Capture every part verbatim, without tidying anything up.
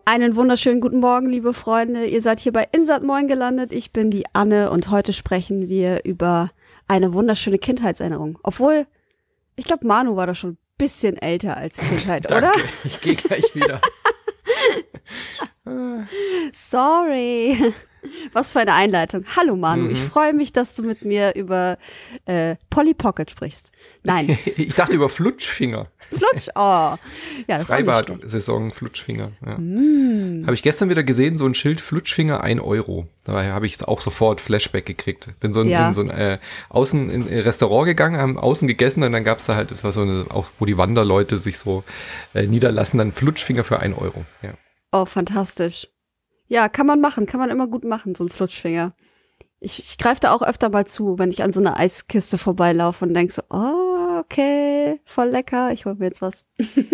Einen wunderschönen guten Morgen, liebe Freunde. Ihr seid hier bei Insert Moin gelandet. Ich bin die Anne und heute sprechen wir über eine wunderschöne Kindheitserinnerung. Obwohl, ich glaube, Manu war doch schon ein bisschen älter als Kindheit, oder? Danke, ich gehe gleich wieder. Sorry. Was für eine Einleitung. Hallo Manu, Mhm. ich freue mich, dass du mit mir über äh, Polly Pocket sprichst. Nein. Ich dachte über Flutschfinger. Flutsch, oh. Ja, das war nicht schlecht. Freibad-Saison Flutschfinger. Ja. Mm. Habe ich gestern wieder gesehen, so ein Schild Flutschfinger ein Euro. Daher habe ich auch sofort Flashback gekriegt. Bin so in, Ja. in so ein äh, Außen in ein Restaurant gegangen, haben außen gegessen und dann gab es da halt, das war so eine, auch wo die Wanderleute sich so äh, niederlassen, dann Flutschfinger für ein Euro. Ja. Oh, fantastisch. Ja, kann man machen, kann man immer gut machen, so ein Flutschfinger. Ich, ich greife da auch öfter mal zu, wenn ich an so einer Eiskiste vorbeilaufe und denke so, oh, okay, voll lecker, ich hol mir jetzt was.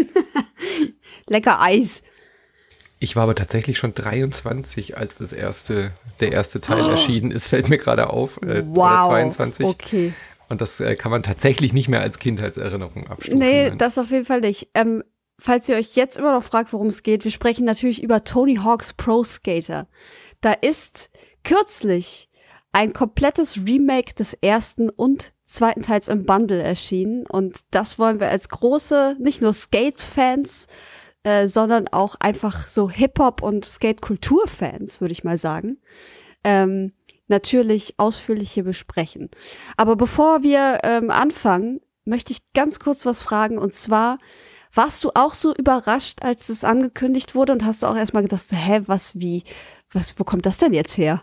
Lecker Eis. Ich war aber tatsächlich schon dreiundzwanzig, als das erste, der erste Teil oh. erschienen ist, fällt mir gerade auf. Äh, Wow, oder zweiundzwanzig. Okay. Und das äh, kann man tatsächlich nicht mehr als Kindheitserinnerung abstufen. Nee, Nein. das auf jeden Fall nicht. Ähm, falls ihr euch jetzt immer noch fragt, worum es geht, wir sprechen natürlich über Tony Hawk's Pro Skater. Da ist kürzlich ein komplettes Remake des ersten und zweiten Teils im Bundle erschienen. Und das wollen wir als große, nicht nur Skate-Fans, äh, sondern auch einfach so Hip-Hop- und Skate-Kultur-Fans, würde ich mal sagen, ähm, natürlich ausführlich hier besprechen. Aber bevor wir ähm, anfangen, möchte ich ganz kurz was fragen. Und zwar, warst du auch so überrascht, als es angekündigt wurde und hast du auch erstmal gedacht, so, hä, was, wie, was, wo kommt das denn jetzt her?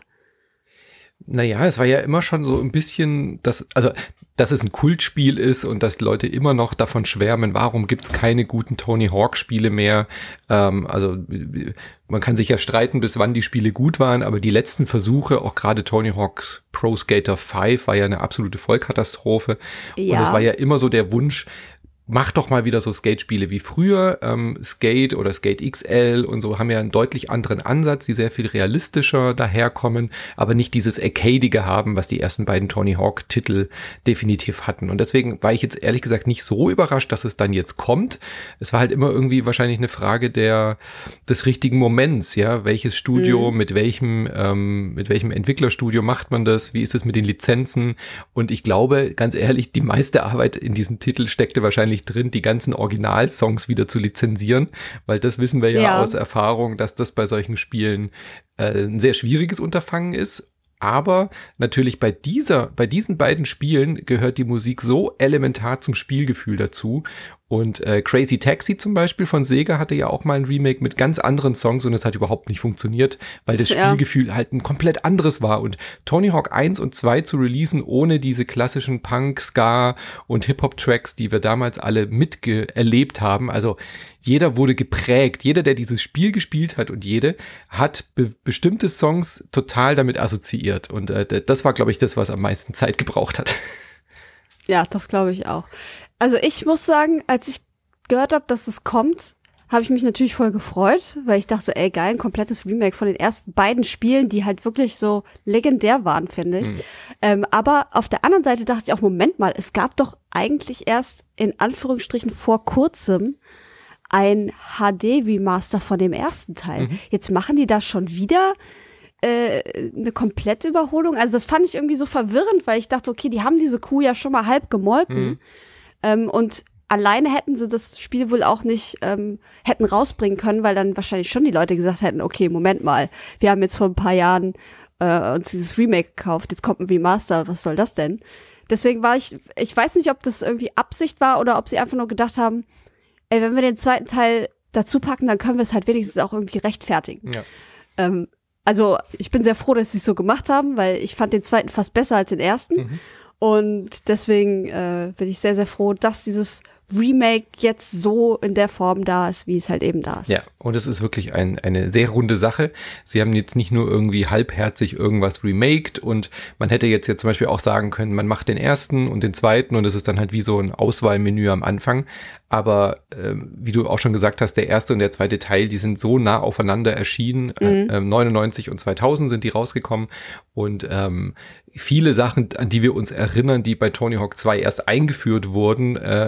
Naja, es war ja immer schon so ein bisschen, dass, also, dass es ein Kultspiel ist und dass Leute immer noch davon schwärmen, warum gibt's keine guten Tony Hawk Spiele mehr? Ähm, also man kann sich ja streiten, bis wann die Spiele gut waren, aber die letzten Versuche, auch gerade Tony Hawk's Pro Skater fünf war ja eine absolute Vollkatastrophe. Ja. Und es war ja immer so der Wunsch, mach doch mal wieder so Skate-Spiele wie früher. Ähm, Skate oder Skate X L und so haben ja einen deutlich anderen Ansatz, die sehr viel realistischer daherkommen, aber nicht dieses Arcadige haben, was die ersten beiden Tony Hawk-Titel definitiv hatten. Und deswegen war ich jetzt ehrlich gesagt nicht so überrascht, dass es dann jetzt kommt. Es war halt immer irgendwie wahrscheinlich eine Frage der des richtigen Moments, ja, welches Studio, mhm. mit welchem ähm, mit welchem Entwicklerstudio macht man das, wie ist es mit den Lizenzen? Und ich glaube, ganz ehrlich, die meiste Arbeit in diesem Titel steckte wahrscheinlich drin, die ganzen Originalsongs wieder zu lizenzieren, weil das wissen wir ja, ja. aus Erfahrung, dass das bei solchen Spielen äh, ein sehr schwieriges Unterfangen ist. Aber natürlich bei dieser, bei diesen beiden Spielen gehört die Musik so elementar zum Spielgefühl dazu. Und äh, Crazy Taxi zum Beispiel von Sega hatte ja auch mal ein Remake mit ganz anderen Songs und es hat überhaupt nicht funktioniert, weil das ja. Spielgefühl halt ein komplett anderes war. Und Tony Hawk eins und zwei zu releasen ohne diese klassischen Punk, Ska und Hip-Hop-Tracks, die wir damals alle miterlebt haben, also jeder wurde geprägt. Jeder, der dieses Spiel gespielt hat und jede, hat be- bestimmte Songs total damit assoziiert. Und äh, das war, glaube ich, das, was am meisten Zeit gebraucht hat. Ja, das glaube ich auch. Also ich muss sagen, als ich gehört habe, dass es kommt, habe ich mich natürlich voll gefreut, weil ich dachte, ey, geil, ein komplettes Remake von den ersten beiden Spielen, die halt wirklich so legendär waren, finde ich. Mhm. Ähm, aber auf der anderen Seite dachte ich auch, Moment mal, es gab doch eigentlich erst in Anführungsstrichen vor kurzem ein H D-Remaster von dem ersten Teil. Mhm. Jetzt machen die da schon wieder äh, eine komplette Überholung. Also das fand ich irgendwie so verwirrend, weil ich dachte, okay, die haben diese Kuh ja schon mal halb gemolken. Mhm. Ähm, und alleine hätten sie das Spiel wohl auch nicht ähm, hätten rausbringen können, weil dann wahrscheinlich schon die Leute gesagt hätten, okay, Moment mal, wir haben jetzt vor ein paar Jahren äh, uns dieses Remake gekauft, jetzt kommt ein Remaster, was soll das denn? Deswegen war ich, ich weiß nicht, ob das irgendwie Absicht war oder ob sie einfach nur gedacht haben, ey, wenn wir den zweiten Teil dazu packen, dann können wir es halt wenigstens auch irgendwie rechtfertigen. Ja. Ähm, also ich bin sehr froh, dass sie es so gemacht haben, weil ich fand den zweiten fast besser als den ersten. Mhm. Und deswegen äh, bin ich sehr, sehr froh, dass dieses Remake jetzt so in der Form da ist, wie es halt eben da ist. Ja, und es ist wirklich ein, eine sehr runde Sache. Sie haben jetzt nicht nur irgendwie halbherzig irgendwas remaked und man hätte jetzt ja zum Beispiel auch sagen können, man macht den ersten und den zweiten und es ist dann halt wie so ein Auswahlmenü am Anfang. Aber ähm, wie du auch schon gesagt hast, der erste und der zweite Teil, die sind so nah aufeinander erschienen. Mhm. Äh, neunundneunzig und zweitausend sind die rausgekommen und ähm, viele Sachen, an die wir uns erinnern, die bei Tony Hawk zwei erst eingeführt wurden, äh, vergessen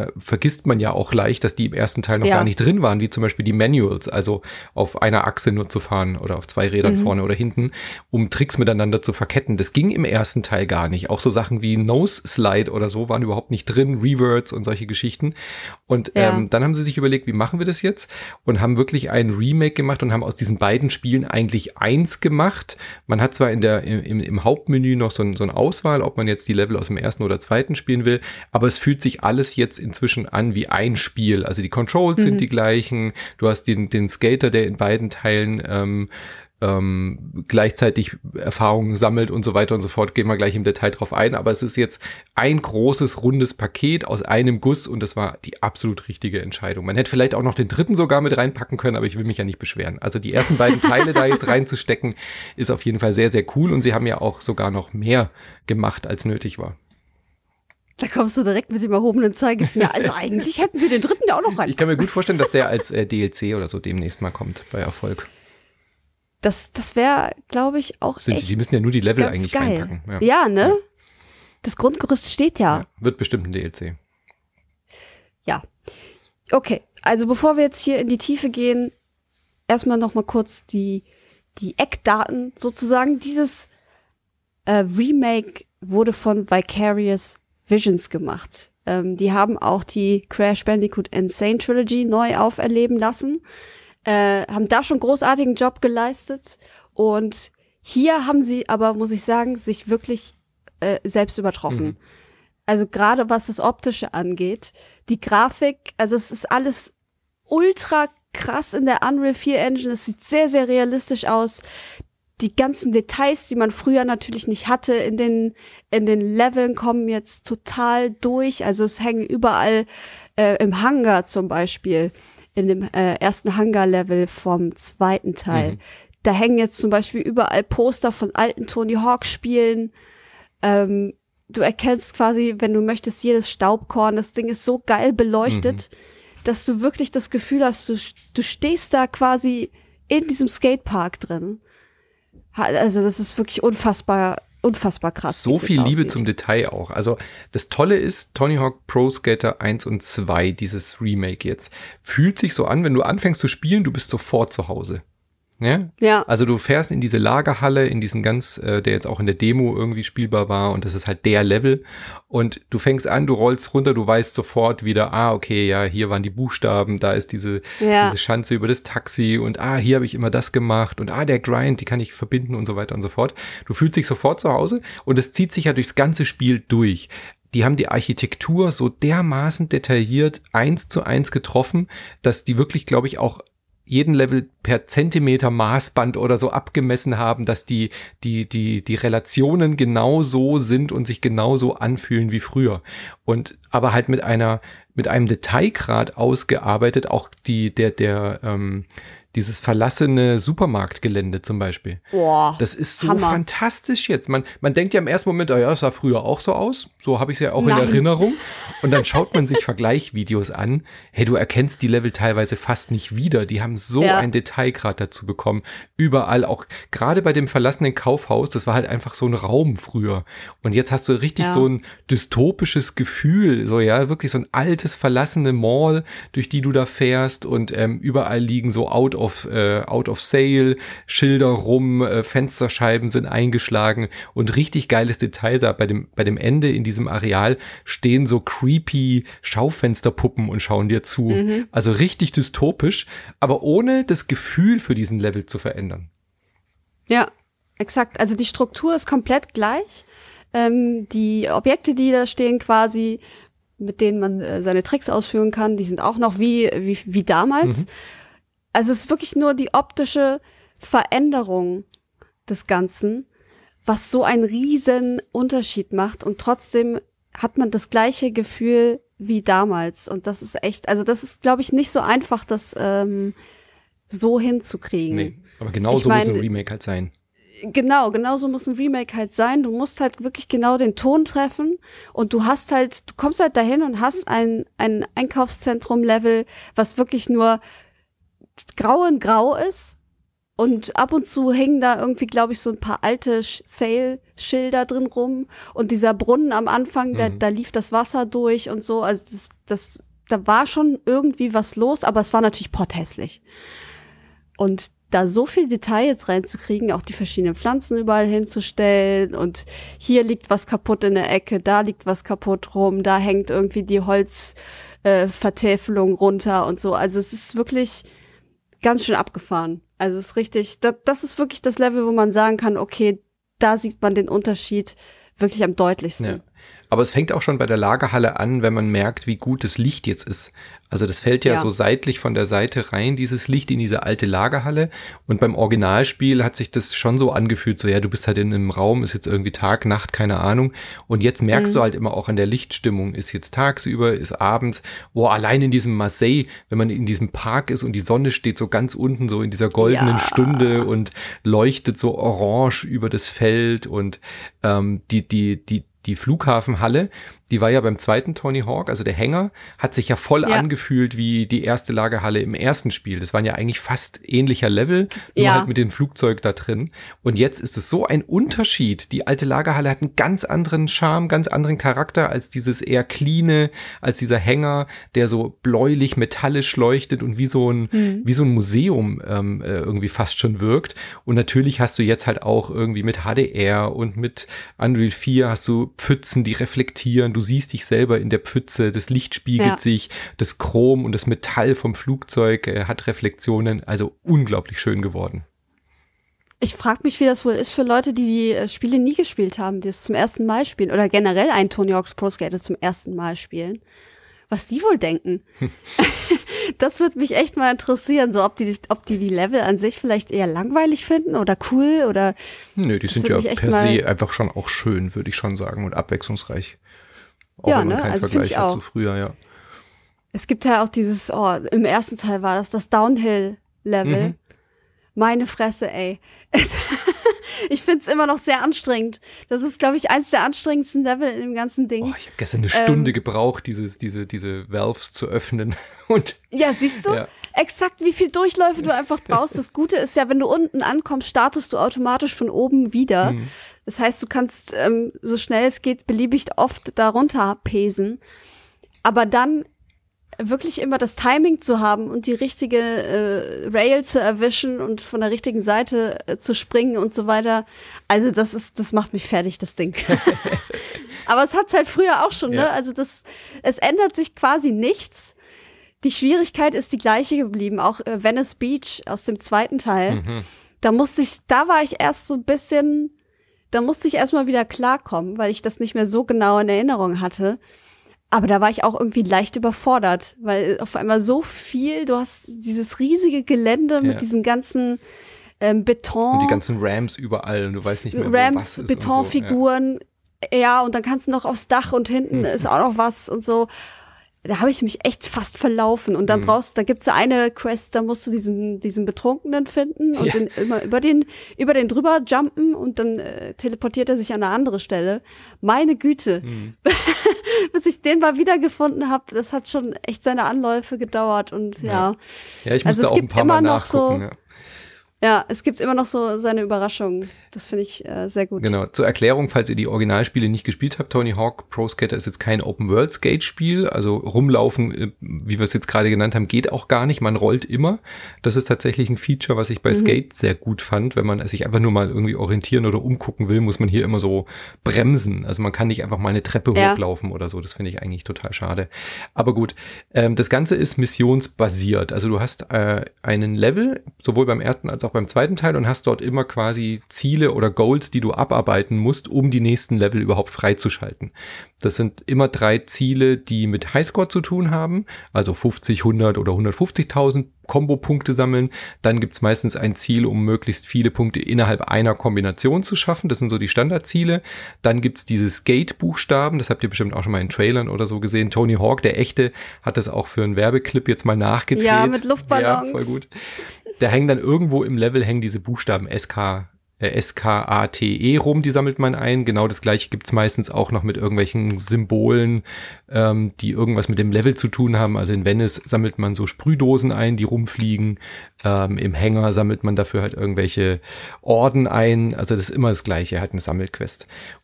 vergisst man ja auch leicht, dass die im ersten Teil noch Ja. gar nicht drin waren, wie zum Beispiel die Manuals, also auf einer Achse nur zu fahren oder auf zwei Rädern Mhm. vorne oder hinten, um Tricks miteinander zu verketten. Das ging im ersten Teil gar nicht. Auch so Sachen wie Nose Slide oder so waren überhaupt nicht drin, Reverts und solche Geschichten. Und Ja. ähm, dann haben sie sich überlegt, wie machen wir das jetzt? Und haben wirklich ein Remake gemacht und haben aus diesen beiden Spielen eigentlich eins gemacht. Man hat zwar in der, im, im Hauptmenü noch so, ein, so eine Auswahl, ob man jetzt die Level aus dem ersten oder zweiten spielen will, aber es fühlt sich alles jetzt inzwischen an wie ein Spiel. Also die Controls Mhm. sind die gleichen, du hast den, den Skater, der in beiden Teilen ähm, ähm, gleichzeitig Erfahrungen sammelt und so weiter und so fort, gehen wir gleich im Detail drauf ein, aber es ist jetzt ein großes, rundes Paket aus einem Guss und das war die absolut richtige Entscheidung. Man hätte vielleicht auch noch den dritten sogar mit reinpacken können, aber ich will mich ja nicht beschweren. Also die ersten beiden Teile da jetzt reinzustecken, ist auf jeden Fall sehr, sehr cool und sie haben ja auch sogar noch mehr gemacht, als nötig war. Da kommst du direkt mit dem erhobenen Zeigefinger. Also eigentlich hätten sie den dritten ja auch noch rein. Ich kann mir gut vorstellen, dass der als äh, D L C oder so demnächst mal kommt bei Erfolg. Das, das wäre, glaube ich, auch Sind, echt die müssen ja nur die Level ganz eigentlich geil. reinpacken. Ja. Ja, ne? Das Grundgerüst steht ja. Ja, wird bestimmt ein D L C. Ja. Okay, also bevor wir jetzt hier in die Tiefe gehen, erstmal noch mal kurz die, die Eckdaten sozusagen. Dieses äh, Remake wurde von Vicarious Visions gemacht. Ähm, die haben auch die Crash Bandicoot Insane Trilogy neu auferleben lassen. Äh, haben da schon einen großartigen Job geleistet. Und hier haben sie aber, muss ich sagen, sich wirklich äh, selbst übertroffen. Mhm. Also gerade was das Optische angeht, die Grafik, also es ist alles ultra krass in der Unreal vier Engine. Es sieht sehr, sehr realistisch aus. Die ganzen Details, die man früher natürlich nicht hatte in den in den Leveln, kommen jetzt total durch. Also es hängen überall äh, im Hangar zum Beispiel, in dem äh, ersten Hangar-Level vom zweiten Teil. Mhm. Da hängen jetzt zum Beispiel überall Poster von alten Tony Hawk-Spielen. Ähm, du erkennst quasi, wenn du möchtest, jedes Staubkorn. Das Ding ist so geil beleuchtet, mhm. dass du wirklich das Gefühl hast, du, du stehst da quasi in diesem Skatepark drin. Also das ist wirklich unfassbar, unfassbar krass. So viel Liebe aussieht. zum Detail auch. Also das Tolle ist, Tony Hawk Pro Skater eins und zwei, dieses Remake jetzt, fühlt sich so an, wenn du anfängst zu spielen, du bist sofort zu Hause. Ja? Ja. Also du fährst in diese Lagerhalle, in diesen ganz, äh, der jetzt auch in der Demo irgendwie spielbar war und das ist halt der Level und du fängst an, du rollst runter, du weißt sofort wieder, ah, okay, ja, hier waren die Buchstaben, da ist diese, ja. diese Schanze über das Taxi und ah, hier habe ich immer das gemacht und ah, der Grind, die kann ich verbinden und so weiter und so fort. Du fühlst dich sofort zu Hause und es zieht sich ja durchs ganze Spiel durch. Die haben die Architektur so dermaßen detailliert eins zu eins getroffen, dass die wirklich, glaube ich, auch jeden Level per Zentimeter Maßband oder so abgemessen haben, dass die, die, die, die Relationen genau so sind und sich genauso anfühlen wie früher. Und aber halt mit einer, mit einem Detailgrad ausgearbeitet, auch die, der, der, ähm, dieses verlassene Supermarktgelände zum Beispiel. Boah, das ist so Hammer. fantastisch jetzt. Man, man denkt ja im ersten Moment, oh ja, es sah früher auch so aus. So habe ich es ja auch Nein. in Erinnerung. Und dann schaut man sich Vergleichvideos an. Hey, du erkennst die Level teilweise fast nicht wieder. Die haben so Ja. ein Detailgrad dazu bekommen. Überall, auch gerade bei dem verlassenen Kaufhaus, das war halt einfach so ein Raum früher. Und jetzt hast du richtig Ja. so ein dystopisches Gefühl. So, ja, wirklich so ein altes, verlassene Mall, durch die du da fährst. Und ähm, überall liegen so out of Auf, äh, out of sale, Schilder rum, äh, Fensterscheiben sind eingeschlagen und richtig geiles Detail da bei dem, bei dem Ende in diesem Areal stehen so creepy Schaufensterpuppen und schauen dir zu. Mhm. Also richtig dystopisch, aber ohne das Gefühl für diesen Level zu verändern. Ja, exakt. Also die Struktur ist komplett gleich. Ähm, die Objekte, die da stehen quasi, mit denen man äh, seine Tricks ausführen kann, die sind auch noch wie, wie, wie damals. Mhm. Also es ist wirklich nur die optische Veränderung des Ganzen, was so einen riesen Unterschied macht. Und trotzdem hat man das gleiche Gefühl wie damals. Und das ist echt, also das ist, glaube ich, nicht so einfach, das ähm, so hinzukriegen. Nee, aber genau Ich so muss mein, ein Remake halt sein. Genau, genau so muss ein Remake halt sein. Du musst halt wirklich genau den Ton treffen und du hast halt, du kommst halt dahin und hast ein, ein Einkaufszentrum-Level, was wirklich nur grau in grau ist und ab und zu hängen da irgendwie, glaube ich, so ein paar alte Sale-Schilder drin rum und dieser Brunnen am Anfang, Mhm. da, da lief das Wasser durch und so, also das, das da war schon irgendwie was los, aber es war natürlich potthässlich. Und da so viel Detail jetzt reinzukriegen, auch die verschiedenen Pflanzen überall hinzustellen und hier liegt was kaputt in der Ecke, da liegt was kaputt rum, da hängt irgendwie die Holzvertäfelung äh, runter und so. Also es ist wirklich ganz schön abgefahren. Also es ist richtig, das, das ist wirklich das Level, wo man sagen kann, okay, da sieht man den Unterschied wirklich am deutlichsten. Ja. Aber es fängt auch schon bei der Lagerhalle an, wenn man merkt, wie gut das Licht jetzt ist. Also das fällt ja, ja so seitlich von der Seite rein, dieses Licht in diese alte Lagerhalle. Und beim Originalspiel hat sich das schon so angefühlt, so ja, du bist halt in einem Raum, ist jetzt irgendwie Tag, Nacht, keine Ahnung. Und jetzt merkst mhm. du halt immer auch an der Lichtstimmung, ist jetzt tagsüber, ist abends. Boah, allein in diesem Marseille, wenn man in diesem Park ist und die Sonne steht so ganz unten, so in dieser goldenen ja. Stunde und leuchtet so orange über das Feld und ähm, die, die, die, Die Flughafenhalle, die war ja beim zweiten Tony Hawk, also der Hänger, hat sich ja voll ja. angefühlt wie die erste Lagerhalle im ersten Spiel. Das waren ja eigentlich fast ähnlicher Level, nur ja. halt mit dem Flugzeug da drin. Und jetzt ist es so ein Unterschied. Die alte Lagerhalle hat einen ganz anderen Charme, ganz anderen Charakter als dieses eher cleane, als dieser Hänger, der so bläulich, metallisch leuchtet und wie so ein, mhm. wie so ein Museum ähm, irgendwie fast schon wirkt. Und natürlich hast du jetzt halt auch irgendwie mit H D R und mit Unreal vier hast du Pfützen, die reflektieren. Du siehst dich selber in der Pfütze, das Licht spiegelt ja. sich, das Chrom und das Metall vom Flugzeug äh, hat Reflexionen, also unglaublich schön geworden. Ich frage mich, wie das wohl ist für Leute, die die äh, Spiele nie gespielt haben, die es zum ersten Mal spielen oder generell ein Tony Hawk's Pro Skater zum ersten Mal spielen. Was die wohl denken. Das würde mich echt mal interessieren, so ob die, ob die die Level an sich vielleicht eher langweilig finden oder cool oder. Nö, die sind ja per se einfach schon auch schön, würde ich schon sagen, und abwechslungsreich. Auch ja, wenn man ne? keinen Also Vergleich hat auch. zu früher, ja. Es gibt ja auch dieses, oh, im ersten Teil war das das Downhill-Level. Mhm. Meine Fresse, ey. Ich find's immer noch sehr anstrengend. Das ist, glaube ich, eins der anstrengendsten Level in dem ganzen Ding. Oh, ich habe gestern eine Stunde ähm, gebraucht, dieses, diese, diese Valves zu öffnen. Und ja, siehst du? Ja. Exakt, wie viel Durchläufe du einfach brauchst. Das Gute ist ja, wenn du unten ankommst, startest du automatisch von oben wieder. Mhm. Das heißt, du kannst ähm, so schnell es geht beliebig oft darunter pesen. Aber dann wirklich immer das Timing zu haben und die richtige äh, Rail zu erwischen und von der richtigen Seite äh, zu springen und so weiter. Also das ist, das macht mich fertig, das Ding. Aber es hat's halt früher auch schon, ja. ne? Also das, es ändert sich quasi nichts. Die Schwierigkeit ist die gleiche geblieben. Auch äh, Venice Beach aus dem zweiten Teil. Mhm. Da musste ich, da war ich erst so ein bisschen, da musste ich erstmal wieder klarkommen, weil ich das nicht mehr so genau in Erinnerung hatte. Aber da war ich auch irgendwie leicht überfordert, weil auf einmal so viel, du hast dieses riesige Gelände mit ja. diesen ganzen ähm, Beton. Und die ganzen Ramps überall und du weißt nicht mehr, wo Ramps, was ist Betonfiguren, so. ja. ja, und dann kannst du noch aufs Dach und hinten hm. ist auch noch was und so. Da habe ich mich echt fast verlaufen. Und dann hm. brauchst, da gibt's ja eine Quest, da musst du diesen, diesen Betrunkenen finden und ja. den, immer über den, über den drüber jumpen und dann äh, teleportiert er sich an eine andere Stelle. Meine Güte. Hm. Bis ich den mal wiedergefunden habe, das hat schon echt seine Anläufe gedauert und ja. Ja, ja ich musste also auch ein paar Mal nachgucken. So, ja. ja, es gibt immer noch so seine Überraschungen. Das finde ich äh, sehr gut. Genau, zur Erklärung, falls ihr die Originalspiele nicht gespielt habt, Tony Hawk Pro Skater ist jetzt kein Open-World-Skate-Spiel, also rumlaufen, wie wir es jetzt gerade genannt haben, geht auch gar nicht, man rollt immer. Das ist tatsächlich ein Feature, was ich bei mhm. Skate sehr gut fand. Wenn man sich einfach nur mal irgendwie orientieren oder umgucken will, muss man hier immer so bremsen. Also man kann nicht einfach mal eine Treppe ja. hochlaufen oder so, das finde ich eigentlich total schade. Aber gut, ähm, das Ganze ist missionsbasiert, also du hast äh, einen Level, sowohl beim ersten als auch beim zweiten Teil und hast dort immer quasi Ziele oder Goals, die du abarbeiten musst, um die nächsten Level überhaupt freizuschalten. Das sind immer drei Ziele, die mit Highscore zu tun haben, also fünfzig, hundert oder hundertfünfzigtausend Kombo-Punkte sammeln. Dann gibt's meistens ein Ziel, um möglichst viele Punkte innerhalb einer Kombination zu schaffen. Das sind so die Standardziele. Dann gibt's diese Skate-Buchstaben, das habt ihr bestimmt auch schon mal in Trailern oder so gesehen. Tony Hawk, der echte, hat das auch für einen Werbeclip jetzt mal nachgedreht. Ja, mit Luftballons. Ja, voll gut. Da hängen dann irgendwo im Level hängen diese Buchstaben S K S K A T E rum, die sammelt man ein. Genau das gleiche gibt's meistens auch noch mit irgendwelchen Symbolen, ähm, die irgendwas mit dem Level zu tun haben. Also in Venice sammelt man so Sprühdosen ein, die rumfliegen. Ähm, im Hänger sammelt man dafür halt irgendwelche Orden ein. Also das ist immer das Gleiche, halt eine Sammelquest.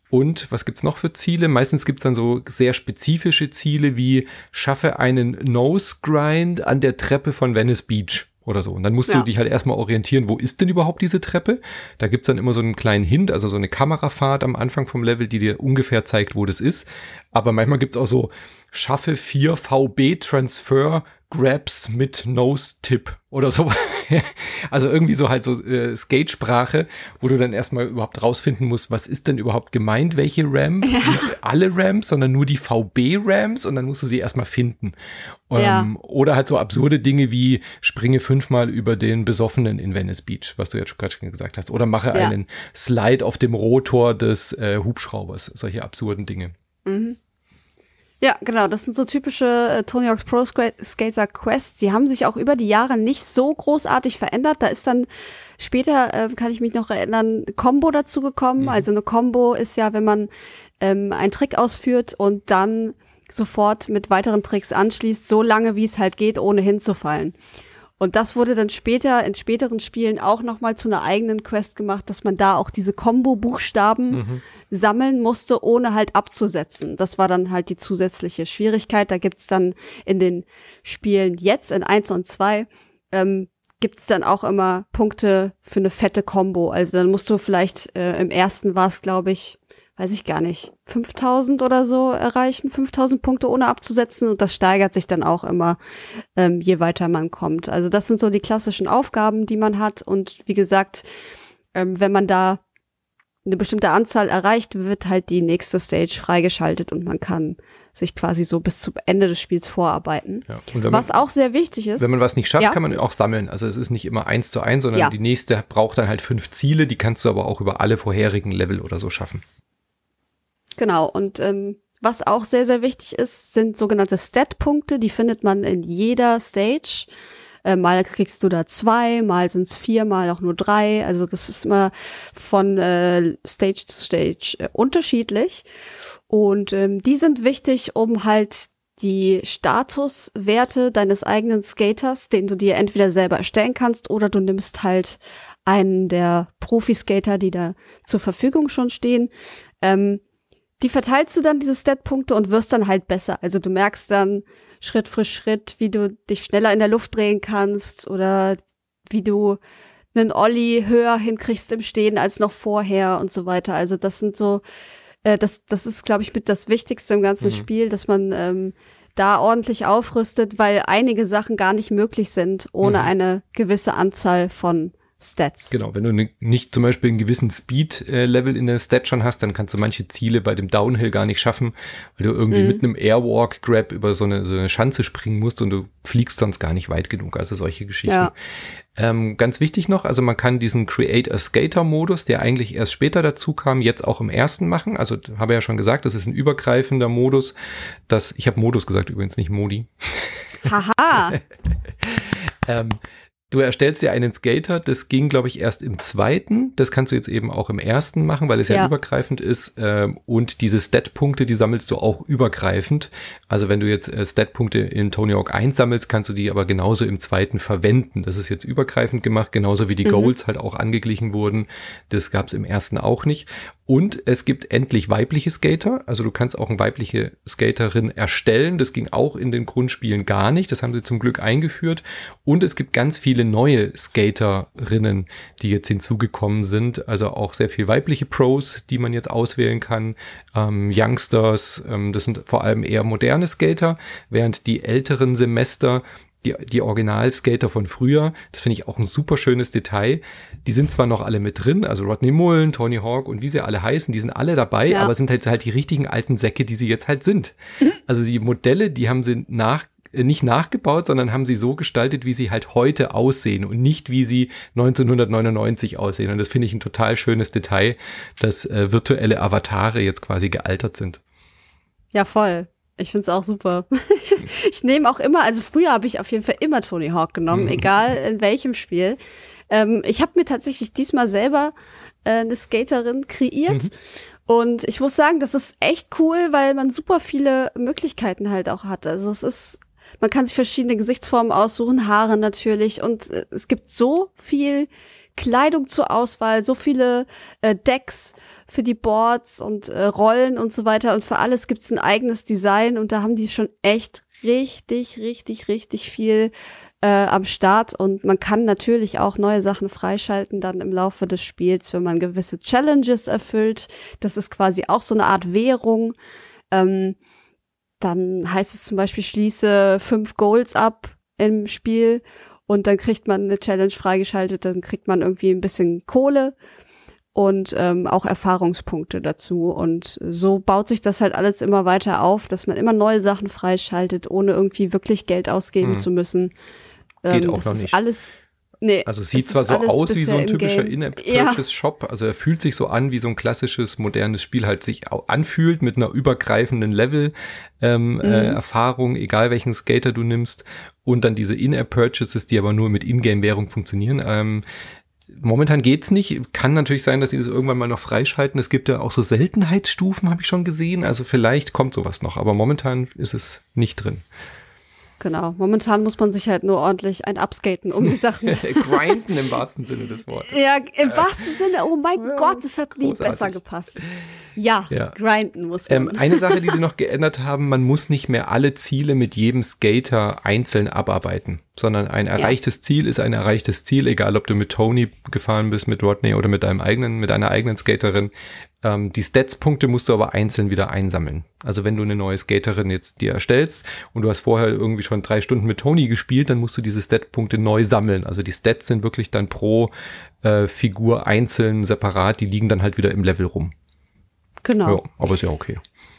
Und was gibt's noch für Ziele? Meistens gibt's dann so sehr spezifische Ziele wie schaffe einen Nose Grind an der Treppe von Venice Beach oder so. Und dann musst ja. du dich halt erstmal orientieren, wo ist denn überhaupt diese Treppe? Da gibt's dann immer so einen kleinen Hint, also so eine Kamerafahrt am Anfang vom Level, die dir ungefähr zeigt, wo das ist. Aber manchmal gibt's auch so schaffe vier V B Transfer Grabs mit Nose-Tip oder so. Also irgendwie so halt so äh, Skate-Sprache, wo du dann erstmal überhaupt rausfinden musst, was ist denn überhaupt gemeint, welche Ramp? Ja. Nicht alle Ramps, sondern nur die V B-Ramps und dann musst du sie erstmal finden. Ähm, ja. Oder halt so absurde Dinge wie springe fünfmal über den Besoffenen in Venice Beach, was du ja gerade schon gesagt hast. Oder mache ja. einen Slide auf dem Rotor des äh, Hubschraubers. Solche absurden Dinge. Mhm. Ja, genau, das sind so typische äh, Tony Hawk's Pro Skater Quests. Die haben sich auch über die Jahre nicht so großartig verändert. Da ist dann später, äh, kann ich mich noch erinnern, Combo dazu gekommen. Mhm. Also eine Combo ist ja, wenn man ähm, einen Trick ausführt und dann sofort mit weiteren Tricks anschließt, so lange wie es halt geht, ohne hinzufallen. Und das wurde dann später, in späteren Spielen auch nochmal zu einer eigenen Quest gemacht, dass man da auch diese Combo-Buchstaben mhm. sammeln musste, ohne halt abzusetzen. Das war dann halt die zusätzliche Schwierigkeit. Da gibt's dann in den Spielen jetzt, in eins und zwei, ähm, gibt's dann auch immer Punkte für eine fette Combo. Also dann musst du vielleicht, äh, im ersten war es, glaube ich, weiß ich gar nicht, fünftausend oder so erreichen, fünftausend Punkte ohne abzusetzen und das steigert sich dann auch immer, ähm, je weiter man kommt. Also das sind so die klassischen Aufgaben, die man hat und wie gesagt, ähm, wenn man da eine bestimmte Anzahl erreicht, wird halt die nächste Stage freigeschaltet und man kann sich quasi so bis zum Ende des Spiels vorarbeiten. Ja, und wenn was man, auch sehr wichtig ist. Wenn man was nicht schafft, ja. kann man auch sammeln. Also es ist nicht immer eins zu eins, sondern ja. die nächste braucht dann halt fünf Ziele, die kannst du aber auch über alle vorherigen Level oder so schaffen. Genau, und ähm, was auch sehr, sehr wichtig ist, sind sogenannte Stat-Punkte, die findet man in jeder Stage. Äh, mal kriegst du da zwei, mal sind es vier, mal auch nur drei. Also das ist immer von äh, Stage zu Stage äh, unterschiedlich. Und ähm, die sind wichtig, um halt die Statuswerte deines eigenen Skaters, den du dir entweder selber erstellen kannst oder du nimmst halt einen der Profi-Skater, die da zur Verfügung schon stehen, ähm, die verteilst du dann, diese Stat-Punkte, und wirst dann halt besser. Also du merkst dann Schritt für Schritt, wie du dich schneller in der Luft drehen kannst oder wie du einen Ollie höher hinkriegst im Stehen als noch vorher und so weiter. Also das sind so, äh, das das ist, glaube ich, mit das Wichtigste im ganzen mhm. Spiel, dass man ähm, da ordentlich aufrüstet, weil einige Sachen gar nicht möglich sind ohne mhm. eine gewisse Anzahl von Stats. Genau, wenn du ne, nicht zum Beispiel einen gewissen Speed-Level in der Stat schon hast, dann kannst du manche Ziele bei dem Downhill gar nicht schaffen, weil du irgendwie mhm. mit einem Airwalk-Grab über so eine, so eine Schanze springen musst und du fliegst sonst gar nicht weit genug. Also solche Geschichten. Ja. Ähm, ganz wichtig noch, also man kann diesen Create a Skater-Modus, der eigentlich erst später dazu kam, jetzt auch im ersten machen. Also habe ja schon gesagt, das ist ein übergreifender Modus. Das, ich habe Modus gesagt übrigens, nicht Modi. Haha. ähm, Du erstellst dir einen Skater, das ging, glaube ich, erst im zweiten. Das kannst du jetzt eben auch im ersten machen, weil es ja, ja übergreifend ist. Und diese Stat-Punkte, die sammelst du auch übergreifend. Also wenn du jetzt Stat-Punkte in Tony Hawk eins sammelst, kannst du die aber genauso im zweiten verwenden. Das ist jetzt übergreifend gemacht, genauso wie die mhm. Goals halt auch angeglichen wurden. Das gab es im ersten auch nicht. Und es gibt endlich weibliche Skater. Also du kannst auch eine weibliche Skaterin erstellen. Das ging auch in den Grundspielen gar nicht. Das haben sie zum Glück eingeführt. Und es gibt ganz viele neue Skaterinnen, die jetzt hinzugekommen sind. Also auch sehr viel weibliche Pros, die man jetzt auswählen kann. Ähm, Youngsters, ähm, das sind vor allem eher moderne Skater, während die älteren Semester Die, die Original-Skater von früher, das finde ich auch ein super schönes Detail. Die sind zwar noch alle mit drin, also Rodney Mullen, Tony Hawk und wie sie alle heißen, die sind alle dabei, ja. aber sind halt, halt die richtigen alten Säcke, die sie jetzt halt sind. Mhm. Also die Modelle, die haben sie nach, nicht nachgebaut, sondern haben sie so gestaltet, wie sie halt heute aussehen und nicht, wie sie neunzehnhundertneunundneunzig aussehen. Und das finde ich ein total schönes Detail, dass äh, virtuelle Avatare jetzt quasi gealtert sind. Ja, voll. Ich find's auch super. Ich, ich nehme auch immer, also früher habe ich auf jeden Fall immer Tony Hawk genommen, mhm. egal in welchem Spiel. Ähm, ich habe mir tatsächlich diesmal selber äh, eine Skaterin kreiert. Mhm. Und ich muss sagen, das ist echt cool, weil man super viele Möglichkeiten halt auch hat. Also es ist Man kann sich verschiedene Gesichtsformen aussuchen, Haare natürlich. Und äh, es gibt so viel Kleidung zur Auswahl, so viele äh, Decks für die Boards und äh, Rollen und so weiter. Und für alles gibt es ein eigenes Design. Und da haben die schon echt richtig, richtig, richtig viel äh, am Start. Und man kann natürlich auch neue Sachen freischalten dann im Laufe des Spiels, wenn man gewisse Challenges erfüllt. Das ist quasi auch so eine Art Währung. Ähm, dann heißt es zum Beispiel, schließe fünf Goals ab im Spiel. Und dann kriegt man eine Challenge freigeschaltet, dann kriegt man irgendwie ein bisschen Kohle und ähm, auch Erfahrungspunkte dazu. Und so baut sich das halt alles immer weiter auf, dass man immer neue Sachen freischaltet, ohne irgendwie wirklich Geld ausgeben hm. zu müssen. Geht ähm, auch das noch ist nicht. alles. Nee, also es sieht zwar so aus wie so ein typischer In-App-Purchase-Shop, ja. also er fühlt sich so an, wie so ein klassisches, modernes Spiel halt sich auch anfühlt, mit einer übergreifenden Level-Erfahrung, ähm, mhm. äh, egal welchen Skater du nimmst, und dann diese In-App-Purchases, die aber nur mit Ingame-Währung funktionieren. Ähm, momentan geht's nicht, kann natürlich sein, dass sie das irgendwann mal noch freischalten. Es gibt ja auch so Seltenheitsstufen, habe ich schon gesehen, also vielleicht kommt sowas noch, aber momentan ist es nicht drin. Genau, momentan muss man sich halt nur ordentlich ein upskaten, um die Sachen grinden im wahrsten Sinne des Wortes. Ja, im wahrsten Sinne, oh mein ja, Gott, das hat nie großartig. Besser gepasst. Ja, ja, grinden muss man. Ähm, eine Sache, die sie noch geändert haben, man muss nicht mehr alle Ziele mit jedem Skater einzeln abarbeiten, sondern ein erreichtes ja. Ziel ist ein erreichtes Ziel, egal ob du mit Tony gefahren bist, mit Rodney oder mit deinem eigenen, mit einer eigenen Skaterin. Ähm, die Stats-Punkte musst du aber einzeln wieder einsammeln. Also wenn du eine neue Skaterin jetzt dir erstellst und du hast vorher irgendwie schon drei Stunden mit Tony gespielt, dann musst du diese Stat-Punkte neu sammeln. Also die Stats sind wirklich dann pro äh, Figur einzeln, separat, die liegen dann halt wieder im Level rum. Genau. Ja, aber ist ja okay.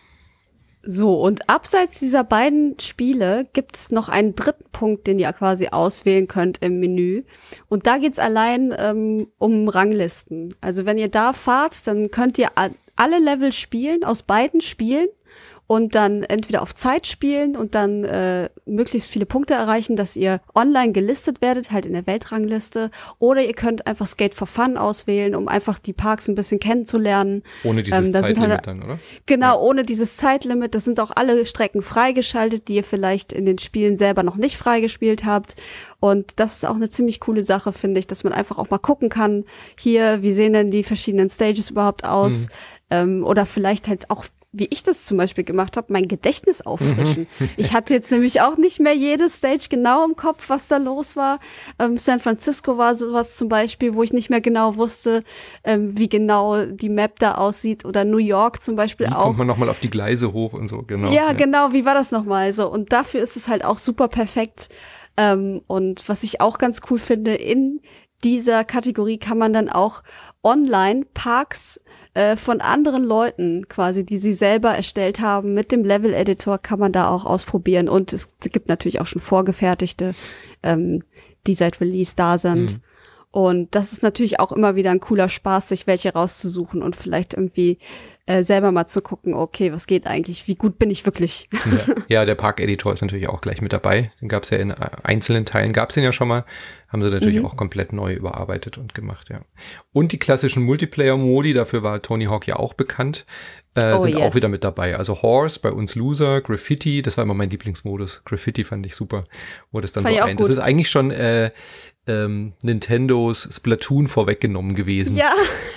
So, und abseits dieser beiden Spiele gibt es noch einen dritten Punkt, den ihr quasi auswählen könnt im Menü. Und da geht's allein ähm, um Ranglisten. Also wenn ihr da fahrt, dann könnt ihr a- alle Level spielen, aus beiden Spielen. Und dann entweder auf Zeit spielen und dann äh, möglichst viele Punkte erreichen, dass ihr online gelistet werdet, halt in der Weltrangliste. Oder ihr könnt einfach Skate for Fun auswählen, um einfach die Parks ein bisschen kennenzulernen. Ohne dieses ähm, Zeitlimit halt, dann, oder? Genau, ja. ohne dieses Zeitlimit. Das sind auch alle Strecken freigeschaltet, die ihr vielleicht in den Spielen selber noch nicht freigespielt habt. Und das ist auch eine ziemlich coole Sache, finde ich, dass man einfach auch mal gucken kann, hier, wie sehen denn die verschiedenen Stages überhaupt aus? Hm. Ähm, oder vielleicht halt auch, wie ich das zum Beispiel gemacht habe, mein Gedächtnis auffrischen. Mhm. Ich hatte jetzt nämlich auch nicht mehr jede Stage genau im Kopf, was da los war. Ähm, San Francisco war sowas zum Beispiel, wo ich nicht mehr genau wusste, ähm, wie genau die Map da aussieht. Oder New York zum Beispiel wie auch. Wie kommt man nochmal auf die Gleise hoch und so, genau. Ja, ja, genau, wie war das nochmal so? Und dafür ist es halt auch super perfekt. Ähm, und was ich auch ganz cool finde, in dieser Kategorie kann man dann auch online Parks äh, von anderen Leuten quasi, die sie selber erstellt haben, mit dem Level-Editor kann man da auch ausprobieren. Und es gibt natürlich auch schon vorgefertigte, ähm, die seit Release da sind. Mhm. Und das ist natürlich auch immer wieder ein cooler Spaß, sich welche rauszusuchen und vielleicht irgendwie äh, selber mal zu gucken, okay, was geht eigentlich, wie gut bin ich wirklich? Ja, ja, der Park-Editor ist natürlich auch gleich mit dabei. Den gab es ja in einzelnen Teilen, gab es den ja schon mal. Haben sie natürlich mhm. auch komplett neu überarbeitet und gemacht, ja. Und die klassischen Multiplayer-Modi, dafür war Tony Hawk ja auch bekannt, äh, oh, sind yes. auch wieder mit dabei. Also Horse, bei uns Loser, Graffiti, das war immer mein Lieblingsmodus. Graffiti fand ich super. Wo das dann fand so ein. Das ist eigentlich schon äh, ähm, Nintendos Splatoon vorweggenommen gewesen. Ja,